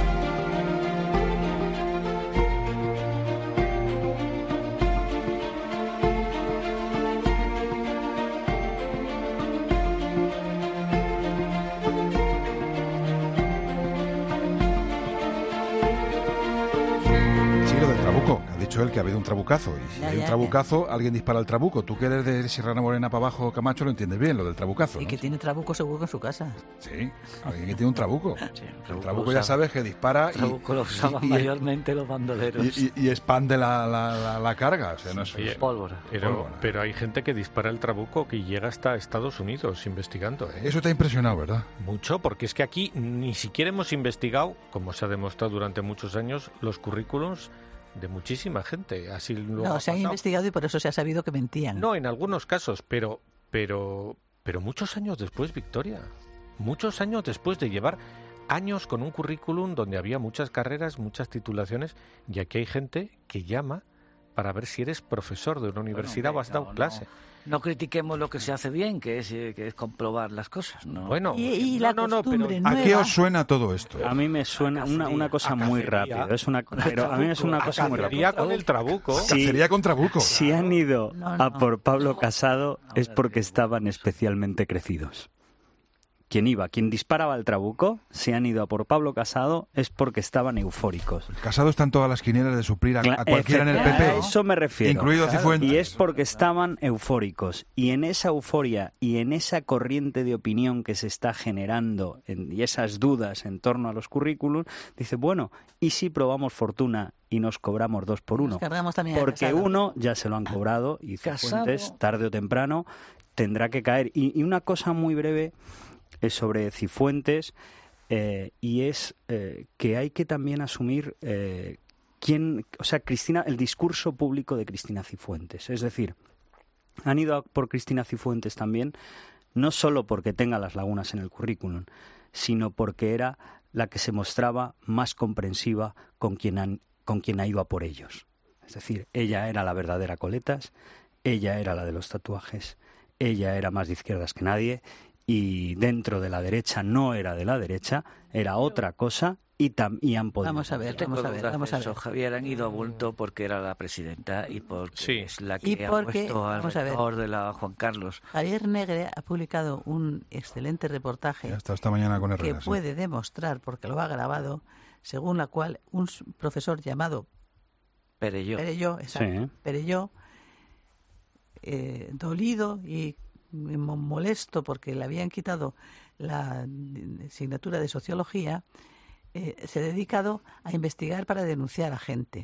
Sí, lo del trabuco. Ha dicho él que ha habido un trabucazo. Y si Ya, hay un ya, trabucazo, alguien dispara el trabuco. Tú que eres de Sierra Morena para abajo, Camacho, lo entiendes bien, lo del trabucazo, Y ¿no? que tiene trabuco seguro en su casa. Sí, alguien que tiene un trabuco. Sí, El trabuco trabuco lo ya usaban- sabes que dispara y, trabuco lo usaban y- y- mayormente los bandoleros. y- y- y expande la, la, la- la carga. O sea, no es Oye, Pólvora. Pero, Pólvora. pero hay gente que dispara el trabuco que llega hasta Estados Unidos investigando. ¿eh? Eso te ha impresionado, ¿verdad? Mucho, porque es que aquí ni siquiera hemos investigado, como se ha demostrado durante muchos años, los currículums de muchísima gente. Así lo No, ha se han pasado. investigado y por eso se ha sabido que mentían. No, en algunos casos, pero, pero, pero muchos años después, Victoria. Muchos años después de llevar años con un currículum donde había muchas carreras, muchas titulaciones, y aquí hay gente que llama para ver si eres profesor de una universidad Bueno, o has dado no, no. clase. No critiquemos lo que se hace bien, que es, eh, que es comprobar las cosas, ¿no? Bueno, Y, y no, la no, no, costumbre pero- ¿A nueva. qué os suena todo esto? A mí me suena una, una cosa A muy cacería. rápida. Es una, pero a mí es una cosa muy Cacería rápida. con el trabuco. Sí. Cacería con trabuco. Si han ido No, a no. por Pablo Casado es porque estaban especialmente crecidos. Quien iba, quien disparaba el trabuco, si han ido a por Pablo Casado es porque estaban eufóricos. Casado está en todas las quinielas de suplir a, Cla- a cualquiera en el P P. A eso me refiero. Incluido Cifuentes. Y es porque estaban eufóricos. Y en esa euforia y en esa corriente de opinión que se está generando en- y esas dudas en torno a los currículums, dice, bueno, ¿y si probamos fortuna y nos cobramos dos por uno? Nos cargamos también a Porque Casado. uno ya se lo han cobrado y Casado. Cifuentes, tarde o temprano, tendrá que caer. Y, y una cosa muy breve es sobre Cifuentes, eh, y es eh, que hay que también asumir eh, quién, o sea, Cristina, el discurso público de Cristina Cifuentes. Es decir, han ido a por Cristina Cifuentes también, no solo porque tenga las lagunas en el currículum, sino porque era la que se mostraba más comprensiva con quien, han, con quien ha ido a por ellos. Es decir, ella era la verdadera Coletas, ella era la de los tatuajes, ella era más de izquierdas que nadie, y dentro de la derecha no era de la derecha, era otra cosa, y, tam, y han podido. Vamos a ver, Tengo vamos a ver, dudas vamos de a ver. eso, Javier. Han ido a bulto porque era la presidenta y porque Sí. es la Y que ha porque, puesto al vamos a ver. rector de la Juan Carlos. Javier Negre ha publicado un excelente reportaje Ya está esta mañana con que Herrera. sí. puede demostrar, porque lo ha grabado, según la cual un profesor llamado Perelló, Perelló, exacto, sí. Perelló eh, dolido y molesto porque le habían quitado la asignatura de sociología, eh, se ha dedicado a investigar para denunciar a gente.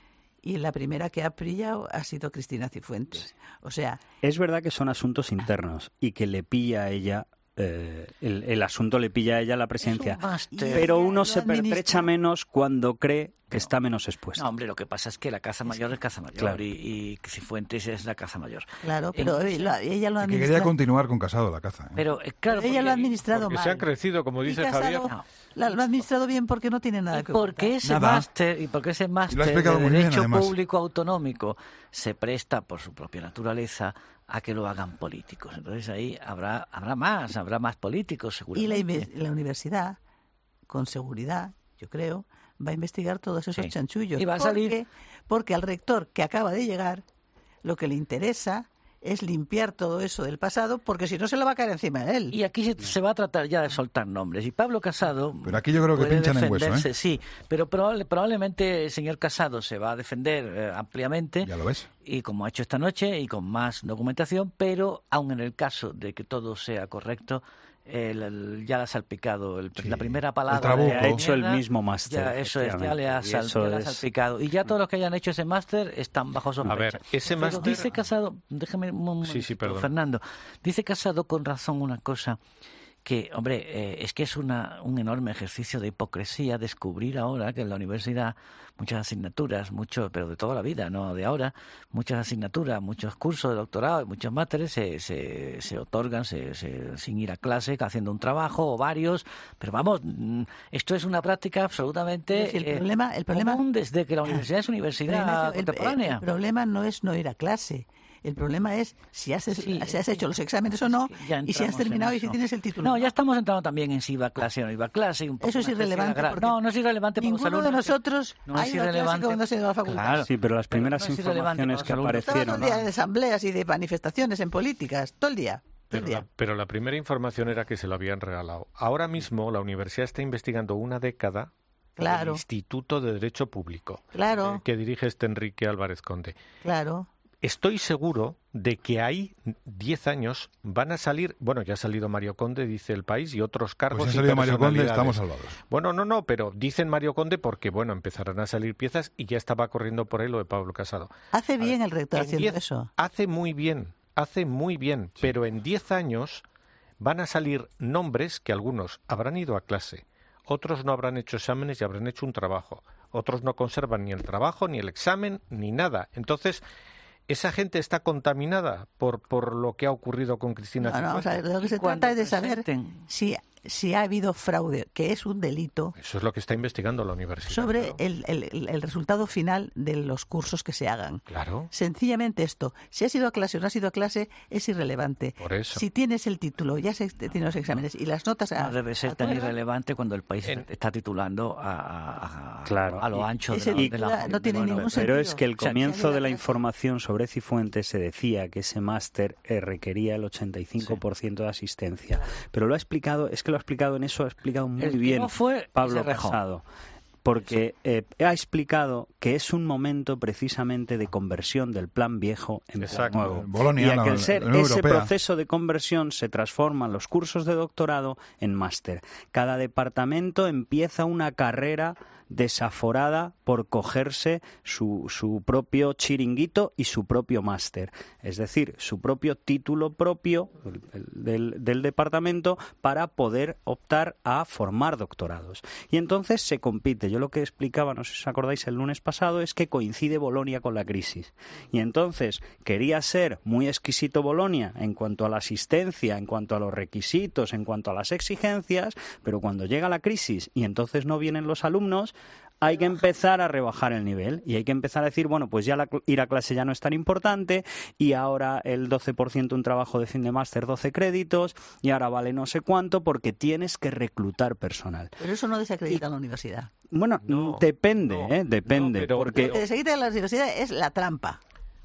Y la primera que ha brillado ha sido Cristina Cifuentes. O sea, es verdad que son asuntos internos y que le pilla a ella, eh, el, el asunto le pilla a ella la presidencia. Pero uno se pertrecha menos cuando cree que está menos expuesto. No, hombre, lo que pasa es que la Caza Mayor es Caza Mayor, claro. y, y Cifuentes es la Caza Mayor. Claro, pero en, ella, ella lo ha administrado. Que quería continuar con Casado la caza. ¿eh? Pero eh, claro, pero ella lo ha administrado porque mal. Se ha crecido, como dice Casado, Javier. No. La, lo ha administrado bien porque no tiene nada que ocultar. Porque ese máster y porque ese máster de Derecho bien, Público Autonómico se presta por su propia naturaleza a que lo hagan políticos. Entonces ahí habrá habrá más, habrá más políticos seguramente. Y la, la universidad, con seguridad, yo creo, va a investigar todos esos sí. chanchullos. Y va a porque, salir... porque al rector que acaba de llegar, lo que le interesa es limpiar todo eso del pasado, porque si no se le va a caer encima de él. Y aquí se, se va a tratar ya de soltar nombres. Y Pablo Casado... Pero aquí yo creo que pinchan en hueso, ¿eh? Sí, pero probable, probablemente el señor Casado se va a defender eh, ampliamente. Ya lo ves. Y como ha hecho esta noche, y con más documentación, pero aun en el caso de que todo sea correcto... El, el, ya le ha salpicado el, sí. la primera palabra le ha hecho el mismo máster. Ya, eso es, ya le ha, sal, ya le ha salpicado. Y ya todos los que hayan hecho ese máster están bajo sospecha. A ver, ese máster... Dice Casado, déjame un momento, sí, sí, Fernando, dice Casado con razón una cosa, que, hombre, eh, es que es una, un enorme ejercicio de hipocresía descubrir ahora que en la universidad muchas asignaturas, mucho, pero de toda la vida, no de ahora, muchas asignaturas, muchos cursos de doctorado y muchos másteres se, se, se otorgan se, se, sin ir a clase, haciendo un trabajo o varios, pero vamos, esto es una práctica absolutamente el problema, el problema, común desde que la universidad es universidad el, contemporánea. El, el problema no es no ir a clase. El problema es si has, sí, si has hecho los exámenes o no, y si has terminado y si tienes el título. No, ya estamos entrando también en si iba a clase o no iba a clase. Y un poco eso es irrelevante. No, no es irrelevante. Ninguno de nosotros no ha ido a clase cuando se ha ido a la facultad. Claro. Sí, pero las primeras pero no informaciones que aparecieron... Todo el día de asambleas y de manifestaciones en políticas, todo el día. Pero la, pero la primera información era que se lo habían regalado. Ahora mismo la universidad está investigando una década claro. el Instituto de Derecho Público, claro. eh, que dirige este Enrique Álvarez Conde. Claro. Estoy seguro de que ahí diez años van a salir, bueno, ya ha salido Mario Conde, dice El País, y otros cargos. Pues ha salido Mario Conde, estamos salvados. Bueno, no, no, pero dicen Mario Conde porque, bueno, empezarán a salir piezas y ya estaba corriendo por él lo de Pablo Casado. Hace bien ver, el rector haciendo diez, eso. Hace muy bien, hace muy bien, sí. Pero en diez años van a salir nombres que algunos habrán ido a clase, otros no habrán hecho exámenes y habrán hecho un trabajo, otros no conservan ni el trabajo, ni el examen, ni nada. Entonces... ¿esa gente está contaminada por, por lo que ha ocurrido con Cristina No, no, o sea, lo que se trata es de saber si, si ha habido fraude, que es un delito. Eso es lo que está investigando la universidad. Sobre claro. el, el, el resultado final de los cursos que se hagan. Claro. Sencillamente esto. Si has ido a clase o no has ido a clase, es irrelevante. Por eso. Si tienes el título, ya se tienen los exámenes y las notas... A, no debe ser tan irrelevante cuando el país en... está titulando a, a, claro. a lo ancho y, de, la, y, de la... No tiene ningún sentido. Pero es que el comienzo de la información sobre Cifuentes se decía que ese máster eh, requería el ochenta y cinco por ciento sí. de asistencia. Pero lo ha explicado, es que lo ha explicado en eso, ha explicado muy el bien no fue Pablo Casado. Porque eh, ha explicado que es un momento precisamente de conversión del plan viejo en plan nuevo. Bolonia, y a que al ser la, ese europea. proceso de conversión se transforman los cursos de doctorado en máster. Cada departamento empieza una carrera desaforada por cogerse su, su propio chiringuito y su propio máster, es decir, su propio título propio el, el, del, del departamento para poder optar a formar doctorados. Y entonces se compite. Yo lo que explicaba, no sé si os acordáis, el lunes pasado, es que coincide Bolonia con la crisis. Y entonces quería ser muy exquisito Bolonia en cuanto a la asistencia, en cuanto a los requisitos, en cuanto a las exigencias, pero cuando llega la crisis y entonces no vienen los alumnos, hay que empezar a rebajar el nivel y hay que empezar a decir, bueno, pues ya la, ir a clase ya no es tan importante y ahora el doce por ciento un trabajo de fin de máster, doce créditos y ahora vale no sé cuánto porque tienes que reclutar personal. Pero eso no desacredita a la universidad. Bueno, no, depende, no, ¿eh? Depende. No, pero, porque lo que desacredita a la universidad es la trampa.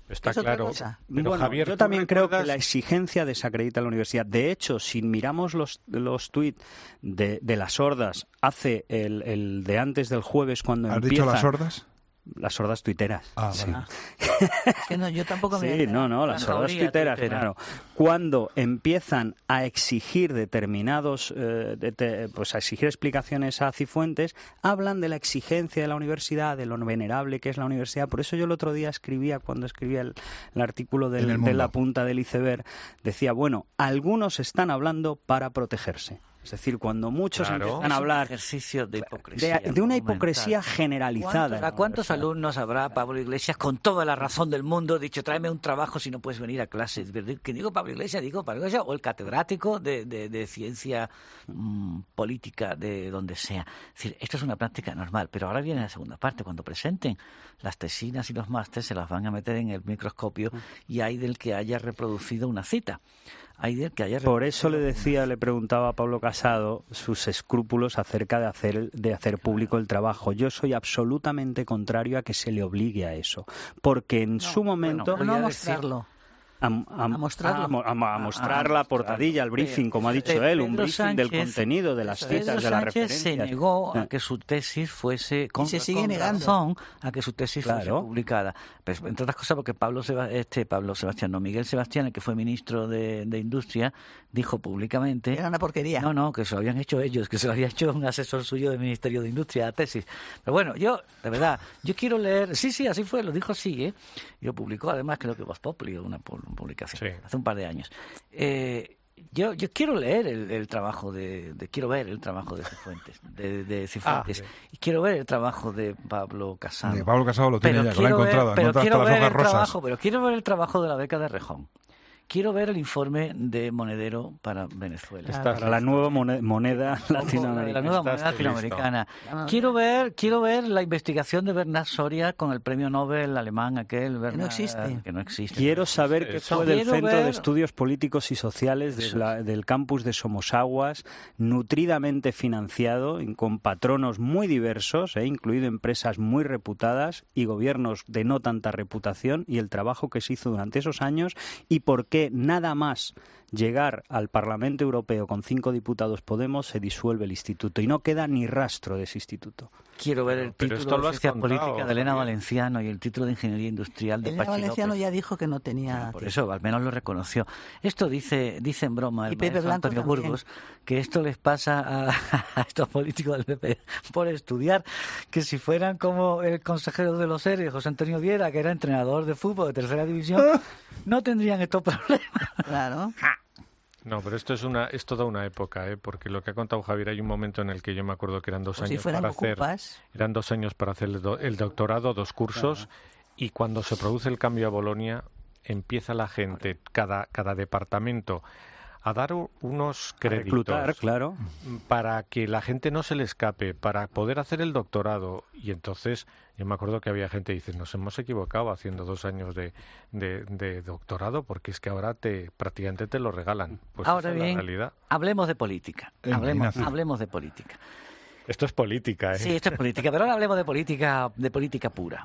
Está claro. Pero, bueno, Javier, yo también recuerdas... creo que la exigencia desacredita a la universidad. De hecho, si miramos los, los tuits de, de las sordas hace el, el de antes del jueves cuando ¿Has empieza... dicho las sordas? Las sordas tuiteras. Ah, sí. vale. Es que no, yo tampoco me... Sí, no, no, las sordas tuiteras, tuitera. Claro. Cuando empiezan a exigir determinados, eh, de, de, pues a exigir explicaciones a Cifuentes, hablan de la exigencia de la universidad, de lo venerable que es la universidad. Por eso yo el otro día escribía, cuando escribía el, el artículo del, el de la punta del iceberg, decía, bueno, algunos están hablando para protegerse. Es decir, cuando muchos claro. empiezan a hablar... Es un ejercicio de hipocresía. De, de una hipocresía generalizada. ¿Cuántos, ¿A cuántos alumnos habrá Pablo Iglesias con toda la razón del mundo dicho, tráeme un trabajo si no puedes venir a clase? ¿Qué digo Pablo Iglesias? Digo Pablo Iglesias o el catedrático de, de, de ciencia mmm, política de donde sea. Es decir, esto es una práctica normal, pero ahora viene la segunda parte. Cuando presenten las tesinas y los másteres se las van a meter en el microscopio y hay del que haya reproducido una cita. Hay del que haya Por eso le decía, le preguntaba a Pablo Casado sus escrúpulos acerca de hacer, de hacer público el trabajo. Yo soy absolutamente contrario a que se le obligue a eso, porque en no, su momento... Bueno, no a mostrarlo. A, a, a mostrarlo. A, a, a mostrar a, la portadilla, el briefing, como ha dicho eh, él, un briefing Sánchez, del contenido, de las citas, Pedro de las Sánchez referencias. se negó a que su tesis fuese con, y se sigue con negando. razón a que su tesis claro. fuese publicada. Pues, entre otras cosas porque Pablo Seba, este Pablo Sebastián, no, Miguel Sebastián, el que fue ministro de, de Industria, dijo públicamente... Era una porquería. No, no, que se lo habían hecho ellos, que se lo había hecho un asesor suyo del Ministerio de Industria, la tesis. Pero bueno, yo, de verdad, yo quiero leer... Sí, sí, así fue, lo dijo así, ¿eh? Y lo publicó, además, creo que Voz Populi, una publicación. Sí. Hace un par de años. Eh, yo yo quiero leer el, el trabajo de, de quiero ver el trabajo de Cifuentes, de, de Cifuentes, ah, y quiero ver el trabajo de Pablo Casado. De Pablo Casado lo tiene pero ya, que lo ha encontrado, ver, pero quiero hasta ver las hojas el rosas. trabajo, pero quiero ver el trabajo de la beca de Rejón. Quiero ver el informe de Monedero para Venezuela. Para la nueva moneda, moneda latinoamericana. La nueva moneda latinoamericana. Quiero ver, quiero ver la investigación de Bernard Soria con el premio Nobel alemán aquel. Bernard, que no existe. Que no existe. Quiero saber qué fue del Quiero Centro ver... de Estudios Políticos y Sociales de la, del campus de Somosaguas, nutridamente financiado, con patronos muy diversos, eh, incluido empresas muy reputadas y gobiernos de no tanta reputación, y el trabajo que se hizo durante esos años, y por qué nada más llegar al Parlamento Europeo con cinco diputados Podemos se disuelve el instituto y no queda ni rastro de ese instituto. Quiero ver el Pero título de Ciencia contado, Política de Elena Javier. Valenciano y el título de Ingeniería Industrial de Elena Pachi Valenciano López. ya dijo que no tenía... Por eso, al menos lo reconoció. Esto dice, dice en broma el maestro Antonio también. Burgos, que esto les pasa a, a estos políticos del P P por estudiar, que si fueran como el consejero de los seres, José Antonio Viera, que era entrenador de fútbol de tercera división, no tendrían estos problemas. Claro. No, pero esto es una es toda una época, ¿eh? Porque lo que ha contado Javier, hay un momento en el que yo me acuerdo que eran dos pues años si para ocupas. hacer eran dos años para hacer el, do, el doctorado, dos cursos, claro. Y cuando se produce el cambio a Bolonia empieza la gente, cada cada departamento, a dar unos créditos, reclutar, claro, para que la gente no se le escape, para poder hacer el doctorado. Y entonces yo me acuerdo que había gente que dice, nos hemos equivocado haciendo dos años de, de, de doctorado, porque es que ahora te prácticamente te lo regalan. Pues ahora esa bien, es la realidad. Hablemos de política. Eh, hablemos, hablemos de política. Esto es política, ¿eh? Sí, esto es política, pero ahora hablemos de política, de política pura.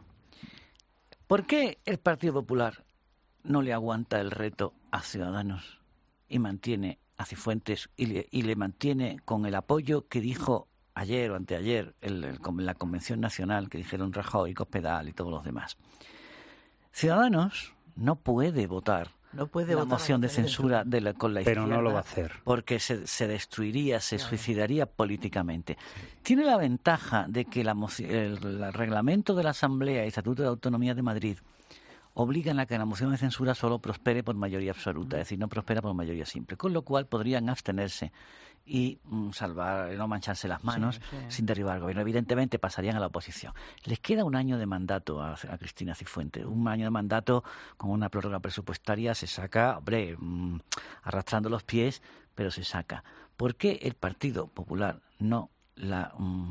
¿Por qué el Partido Popular no le aguanta el reto a Ciudadanos y mantiene a Cifuentes y le, y le mantiene con el apoyo que dijo ayer o anteayer en el, el, la Convención Nacional, que dijeron Rajoy, Cospedal y todos los demás? Ciudadanos no puede votar no puede la votar moción de censura de la, con la pero izquierda, no lo va a hacer. Porque se, se destruiría, se claro. suicidaría políticamente. Tiene la ventaja de que la, el, el reglamento de la Asamblea y Estatuto de Autonomía de Madrid obligan a que la moción de censura solo prospere por mayoría absoluta, es decir, no prospera por mayoría simple, con lo cual podrían abstenerse y mm, salvar, no mancharse las manos sí, sí. sin derribar al gobierno. Evidentemente pasarían a la oposición. Les queda un año de mandato a, a Cristina Cifuentes, un año de mandato con una prórroga presupuestaria, se saca, hombre, mmm, arrastrando los pies, pero se saca. ¿Por qué el Partido Popular no la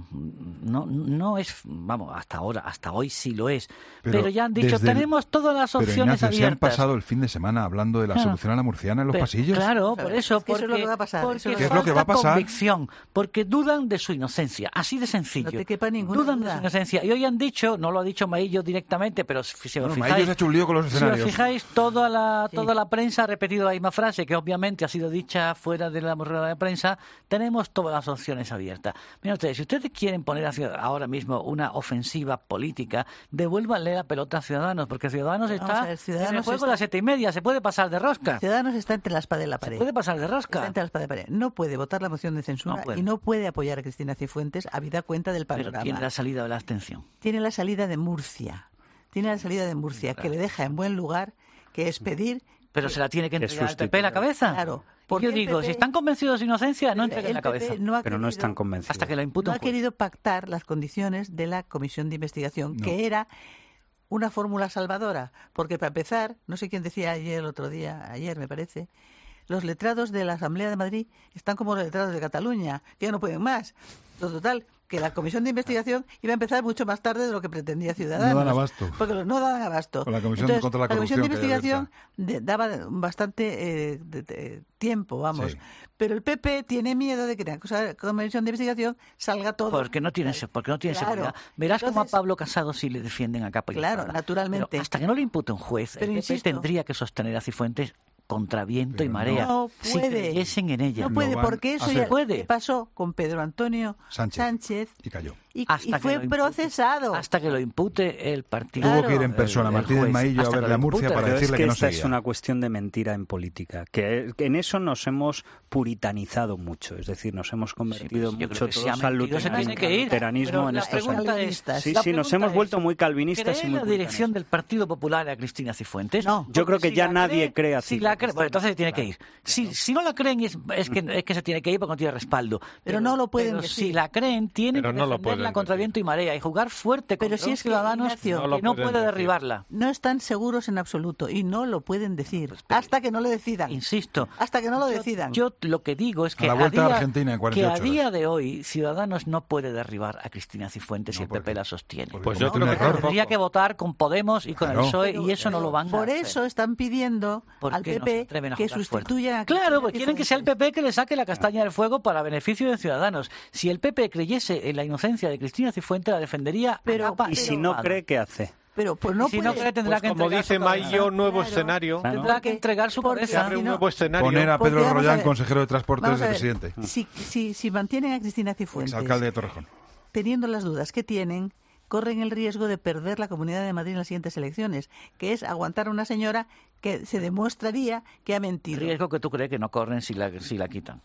no no es, vamos, hasta ahora, hasta hoy sí lo es, pero, pero ya han dicho, tenemos el, todas las opciones pero Ignacio, abiertas. Se han pasado el fin de semana hablando de la claro. solución a la murciana en los pero, pasillos. Claro, por eso, es que porque, eso es lo que va a pasar. porque ¿Qué es lo que va a pasar? Convicción, porque dudan de su inocencia, así de sencillo. No te quepa ninguna dudan duda. de su inocencia. Y hoy han dicho, no lo ha dicho Maillo directamente, pero si os bueno, fijáis, Maillo se ha hecho un lío con los escenarios. Si os fijáis, toda la, sí. toda la prensa ha repetido la misma frase, que obviamente ha sido dicha fuera de la rueda de prensa. Tenemos todas las opciones abiertas. Miren ustedes, si ustedes quieren poner ahora mismo una ofensiva política, devuélvanle la pelota a Ciudadanos, porque Ciudadanos está ver, Ciudadanos en el juego está... de las siete y media, se puede pasar de rosca. Ciudadanos está entre la espada y la pared. Se puede pasar de rosca. Está entre la espada y la pared. No puede votar la moción de censura no y no puede apoyar a Cristina Cifuentes, habida cuenta del panorama. Pero tiene la salida de la abstención. Tiene la salida de Murcia. Tiene la salida de Murcia, claro. que le deja en buen lugar, que es pedir... Pero que, se la tiene que entregar al P P la cabeza. Claro. Yo digo, P P, si están convencidos de su inocencia, no entreguen la cabeza. No Pero querido, no están convencidos. Hasta que la imputan. No ha querido pactar las condiciones de la comisión de investigación, no. que era una fórmula salvadora. Porque para empezar, no sé quién decía ayer, el otro día, ayer me parece, los letrados de la Asamblea de Madrid están como los letrados de Cataluña, que ya no pueden más. Lo total, que la comisión de investigación iba a empezar mucho más tarde de lo que pretendía Ciudadanos. No dan abasto. Porque no dan abasto. Con la comisión Entonces, contra la, la comisión de investigación de, daba bastante eh, de, de, tiempo, vamos. Sí. Pero el P P tiene miedo de que la comisión de investigación salga todo. Porque no tiene, porque no tiene claro. seguridad. Verás Entonces, como a Pablo Casado sí le defienden a capa y Claro, espada. naturalmente. Pero hasta que no le impute un juez, Pero el P P insisto, tendría que sostener a Cifuentes contra viento y marea. No puede. Si creyesen en ella. No puede, porque eso ya puede. pasó con Pedro Antonio Sánchez, Sánchez y cayó. Y, y fue procesado. Hasta que lo impute el partido. Tuvo claro. que ir en persona, Martínez Maillo, a verle a Murcia para decirle es que, que no esta seguía. Es una cuestión de mentira en política, que en eso nos hemos puritanizado mucho, es decir, nos hemos convertido sí, mucho si todos al luteranismo en estos años. Sí, sí, nos hemos vuelto muy calvinistas y muy la dirección del Partido Popular a Cristina Cifuentes? No. Yo creo que si ya nadie cree, cree a si la cree, bueno, entonces se tiene que ir. Si, si no la creen es, es, que, es que se tiene que ir porque no tiene respaldo. Pero, pero no lo pueden pero decir. si la creen, tienen pero que no defenderla contra decir. viento y marea y jugar fuerte pero contra si un es que, ciudadanos Ignacio, que no, no puede decir. derribarla. No están seguros en absoluto y no lo pueden decir pues, hasta que no lo decidan. Insisto. Hasta que no lo decidan. Yo, yo lo que digo es que a, la a, día, a, Argentina en que a día de hoy Ciudadanos no puede derribar a Cristina Cifuentes no, y el P P la sostiene. Pues yo no, creo que tendría que votar con Podemos y con claro. el P S O E pero, y eso no lo van a Por hacer. eso están pidiendo al P P no que sustituya a Claro, pues quieren que sea el P P que le saque la castaña del fuego para beneficio de Ciudadanos. Si el P P creyese en la inocencia de Cristina Cifuentes, la defendería pero, a capa y si no espada. cree, ¿qué hace? Pero pues no si puede. no cree, tendrá pues que como dice Maillo, nuevo claro, escenario. Claro. Tendrá que entregar su porque cabeza. abre un no, nuevo escenario. Poner a Pedro porque, Rollán, a consejero de Transportes del presidente. Si, si, si mantienen a Cristina Cifuentes, exalcalde de Torrejón, teniendo las dudas que tienen, corren el riesgo de perder la Comunidad de Madrid en las siguientes elecciones, que es aguantar a una señora que se demostraría que ha mentido. Riesgo que tú crees que no corren si la, si la quitan.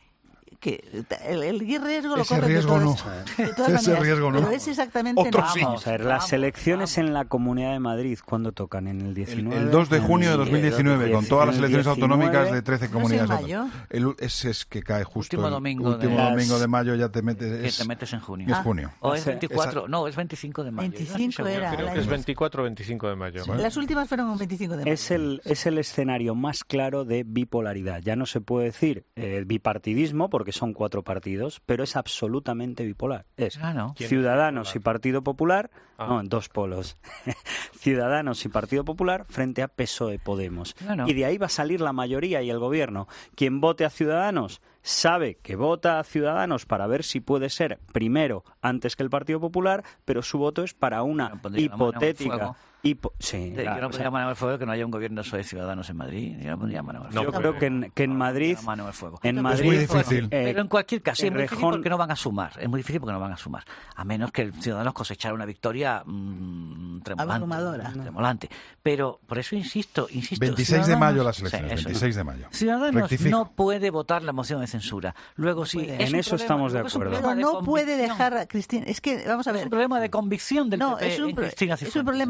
Que el, el riesgo lo ese corren riesgo de no. todas, de todas ese maneras, riesgo no. pero es exactamente Otro no. sí. Vamos a ver, las elecciones en la Comunidad de Madrid, ¿cuándo tocan? ¿En el diecinueve? El, el dos de junio de dos mil diecinueve, con todas las elecciones diecinueve, autonómicas de trece comunidades. ¿No es en mayo? El, ese es que cae justo último el domingo, último de, domingo de mayo, ya te metes... Es, que te metes en junio. Es ah. junio. O es veinticuatro, Esa, no, es veinticinco de mayo. veinticinco era. Creo que es veinticuatro o veinticinco de mayo. Sí, ¿vale? las últimas fueron un veinticinco de mayo. Es el, es el escenario más claro de bipolaridad. Ya no se puede decir el bipartidismo, porque son cuatro partidos, pero es absolutamente bipolar. Es claro. Ciudadanos y Partido Popular, ah. no, en dos polos. Ciudadanos y Partido Popular frente a P S O E Podemos. Claro. Y de ahí va a salir la mayoría y el gobierno. Quien vote a Ciudadanos sabe que vota a Ciudadanos para ver si puede ser primero antes que el Partido Popular, pero su voto es para una no hipotética... Hipo sí, yo la, no podría mano al fuego que no haya un gobierno de Ciudadanos en Madrid. Yo no pondría mano al fuego. Yo creo que en, que en Madrid, mano al fuego. en Madrid, es muy difícil. Eh, pero en cualquier caso, es muy Rejón, difícil porque no van a sumar. Es muy difícil porque no van a sumar. A menos que el Ciudadanos cosechara una victoria mmm, tremolante, tremolante. Pero por eso insisto, insisto. veintiséis de mayo las elecciones. Sí, veintiséis de mayo. Ciudadanos Rectifico. no puede votar la moción de censura. Luego sí. En eso estamos de acuerdo. Pero no puede dejar a Cristina. Es que vamos a ver. Es un problema de convicción del no, P P es un, en Cristina es un problema de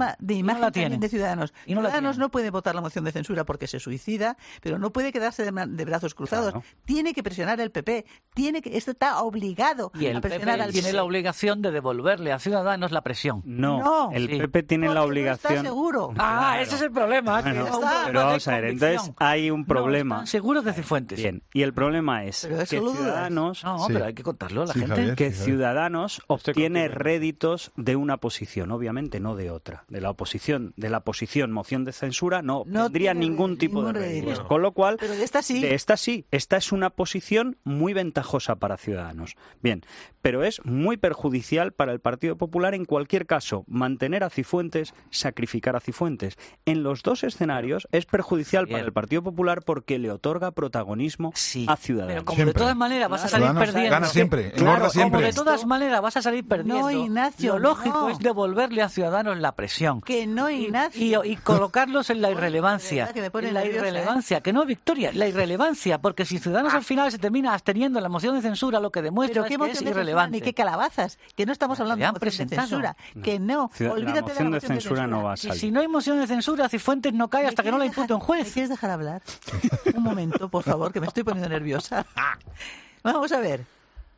imagen la también tienen. de Ciudadanos. Y no la Ciudadanos tienen. no puede votar la moción de censura porque se suicida, pero no puede quedarse de, de brazos cruzados. Claro. Tiene que presionar al P P. Tiene que, esto está obligado Y el a P presionar P al tiene la obligación de devolverle a Ciudadanos la presión. No, No, el sí. P P tiene la Porque no está obligación. seguro. Ah, Claro. ese es el problema. que Bueno, es un está. problema pero de vamos a ver, convicción. entonces hay un No problema. están seguros de Cifuentes. Bien, y el problema es Pero eso que lo dudas. Ciudadanos, No, Sí. pero hay que contarlo a la Sí, gente. Javier. que sí, Javier. Ciudadanos obtiene confirma. réditos de una posición, obviamente no de otra. De la oposición, de la posición moción de censura no, No tendría tiene ningún tipo ningún de rédito. réditos. Con lo cual, Pero de esta sí. de esta sí, esta es una posición muy ventajosa para Ciudadanos. Bien, pero es muy perjudicial para el Partido Popular en cualquier caso. Mantener a Cifuentes, sacrificar a Cifuentes. En los dos escenarios es perjudicial Bien. para el Partido Popular porque le otorga protagonismo Sí, a Ciudadanos. pero como Siempre. de todas maneras vas a salir Ciudadanos perdiendo. gana siempre, Claro, engorda siempre. Como de todas maneras vas a salir perdiendo. No, Ignacio, Lo lógico no. es devolverle a Ciudadanos la presión. Que no, Ignacio. Y, y colocarlos en la irrelevancia. verdad que me pone En la nerviosa, irrelevancia, que no, Victoria, la irrelevancia, porque si Ciudadanos al final se termina absteniendo en la moción de censura, lo que demuestra Pero qué es que es moción de censura, irrelevante. ni qué calabazas, que no estamos hablando que de han moción de presentado. censura, que no, Ciudad- olvídate la moción de la de censura no va a Y salir. si no hay moción de censura, Cifuentes no cae ¿Me hasta que no la quieres impute un dejar- juez. ¿Me quieres dejar hablar? Un momento, por favor, que me estoy poniendo nerviosa. Vamos a ver.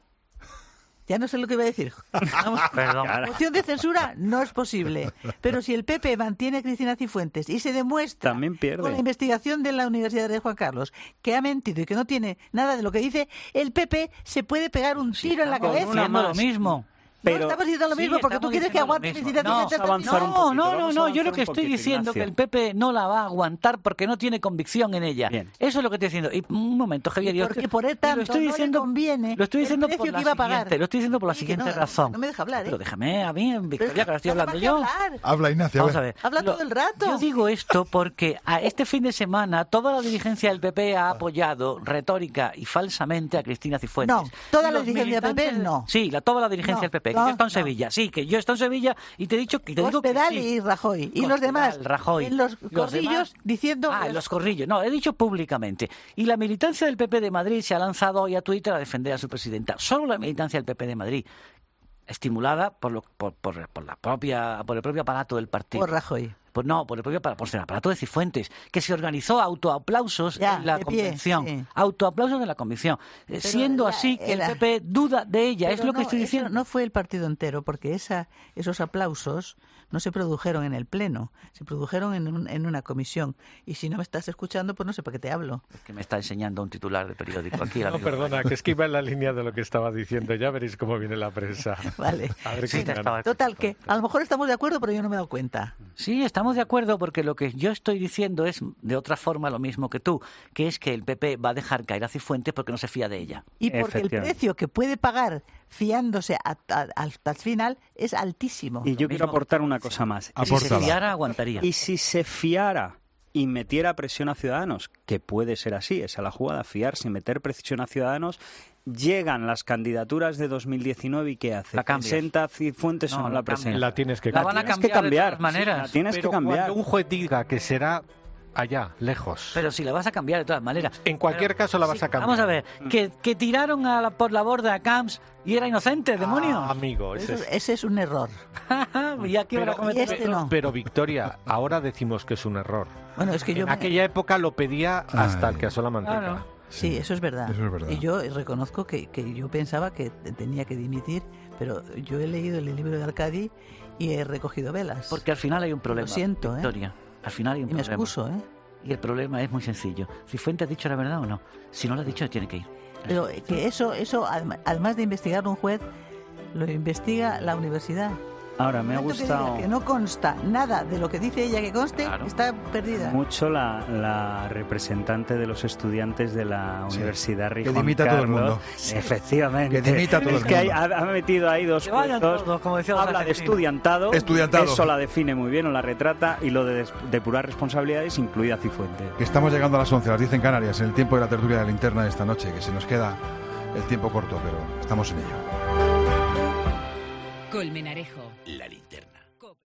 Ya no sé lo que iba a decir. Vamos. Perdón. Moción de censura no es posible. Pero si el P P mantiene a Cristina Cifuentes y se demuestra También pierde. con la investigación de la Universidad de Juan Carlos que ha mentido y que no tiene nada de lo que dice, el P P se puede pegar un tiro en la Estamos cabeza. diciendo lo mismo. No Pero- estamos diciendo lo Sí, mismo porque tú estamos quieres que diciendo lo aguante mismo. Cristina No, Cifuentes. vamos a avanzar un No, poquito, no, no, vamos a no, yo avanzar lo que un estoy poquito, diciendo que Ignacio. el P P no la va a aguantar porque no tiene convicción en ella. Bien. Eso es lo que estoy diciendo. Y un momento, Javier, yo Porque estoy- por y tanto lo estoy no le diciendo, conviene lo estoy el diciendo precio por la que iba a pagar. siguiente, lo estoy diciendo por la Oye, que siguiente no, razón. no me deja hablar, ¿eh? Pero déjame a mí, Victoria, que ahora estoy Pero hablando ¿para qué yo. hablar? Habla, Ignacio. Vamos a ver. ver. Habla Lo- todo el rato. Yo digo esto porque a este fin de semana toda la dirigencia del P P ha apoyado retórica y falsamente a Cristina Cifuentes. No, toda la Los dirigencia del P P militantes- no. Sí, la, toda la dirigencia No, del P P, que no, yo he estado en no. Sevilla. Sí, que yo he estado en Sevilla y te he dicho que te digo que Cospedal sí. y Rajoy. Y Cospedal, los demás Rajoy. en los Los corrillos demás- diciendo... Ah, en los corrillos. No, he dicho públicamente. Y la militancia del P P de Madrid se ha lanzado hoy a Twitter a defender a su presidenta. Solo la militancia del P P de Madrid, estimulada por, lo, por, por, por la propia, por el propio aparato del partido. Por Rajoy. Pues no, por el propio por el aparato de Cifuentes, que se organizó autoaplausos Ya, en la de pie, convención. sí. Autoaplausos en la convención. Eh, Siendo ya, así que el era- P P duda de ella, es Pero lo que no, estoy eso diciendo. no fue el partido entero, porque esa, esos aplausos no se produjeron en el Pleno, se produjeron en, un- en una comisión. Y si no me estás escuchando, pues no sé para qué te hablo. Que me está enseñando un titular de periódico aquí. el No, amigo. perdona, que es que iba en la línea de lo que estaba diciendo. Ya veréis cómo viene la prensa. Vale. A ver Sí, qué te gana. estaba- Total, que a lo mejor estamos de acuerdo, pero yo no me he dado cuenta. Sí, estamos de acuerdo porque lo que yo estoy diciendo es de otra forma lo mismo que tú, que es que el P P va a dejar caer a Cifuentes porque no se fía de ella. Y porque el Efectivamente. precio que puede pagar fiándose a- a- hasta el final es altísimo. Y yo quiero mismo- aportar una cosa más. Si se Apórtala. fiara, aguantaría. Y si se fiara y metiera presión a Ciudadanos, que puede ser así, esa es la jugada, fiarse y meter presión a Ciudadanos, llegan las candidaturas de dos mil diecinueve y ¿qué hace? La cambias. ¿Presenta a Cifuentes No, o no la la cambias. presenta? La tienes que La van a tienes cambiar que cambiar, de todas maneras. sí, la tienes Pero que cambiar. cuando un juez diga que será allá, lejos. Pero si la vas a cambiar de todas maneras. En cualquier Pero- caso la vas sí, a cambiar. Vamos a ver, que, que tiraron a la- por la borda a Camps y era inocente, demonios. Ah, amigo, ese Eso- es- ese es un error. y aquí van a Pero, cometer y este otro. no. pero, Victoria, ahora decimos que es un error. Bueno, es que yo En me- aquella época lo pedía hasta Ay. el que asó la manteca. Claro. Sí, eso es verdad. Eso es verdad. Y yo reconozco que, que yo pensaba que te- tenía que dimitir, pero yo he leído el libro de Arcadi y he recogido velas. Porque al final hay un problema. Lo siento, ¿eh? Victoria. Al final hay un Y me problema. excuso, ¿eh? Y el problema es muy sencillo. ¿Cifuentes ha dicho la verdad o no? Si no lo ha dicho, tiene que ir. Pero que eso, eso adem- además de investigar un juez, lo investiga la universidad. Ahora, me ha El momento que gustado diga que no consta nada de lo que dice ella que conste, Claro. está perdida. mucho la, la representante de los estudiantes de la Sí. Universidad Rey Que Juan dimita a todo el Carlos. mundo. Efectivamente. Que dimita a todo es el que hay- mundo. ha, ha metido ahí dos Que vayan puestos. todos, como decía los Habla de argentinos. estudiantado. Estudiantado. Eso la define muy bien o la retrata. Y lo de des- depurar responsabilidades, incluida Cifuentes. Que estamos llegando a las once, a las diez en Canarias, en el tiempo de la tertulia de la linterna de esta noche, que se nos queda el tiempo corto, pero estamos en ello. Colmenarejo. La linterna.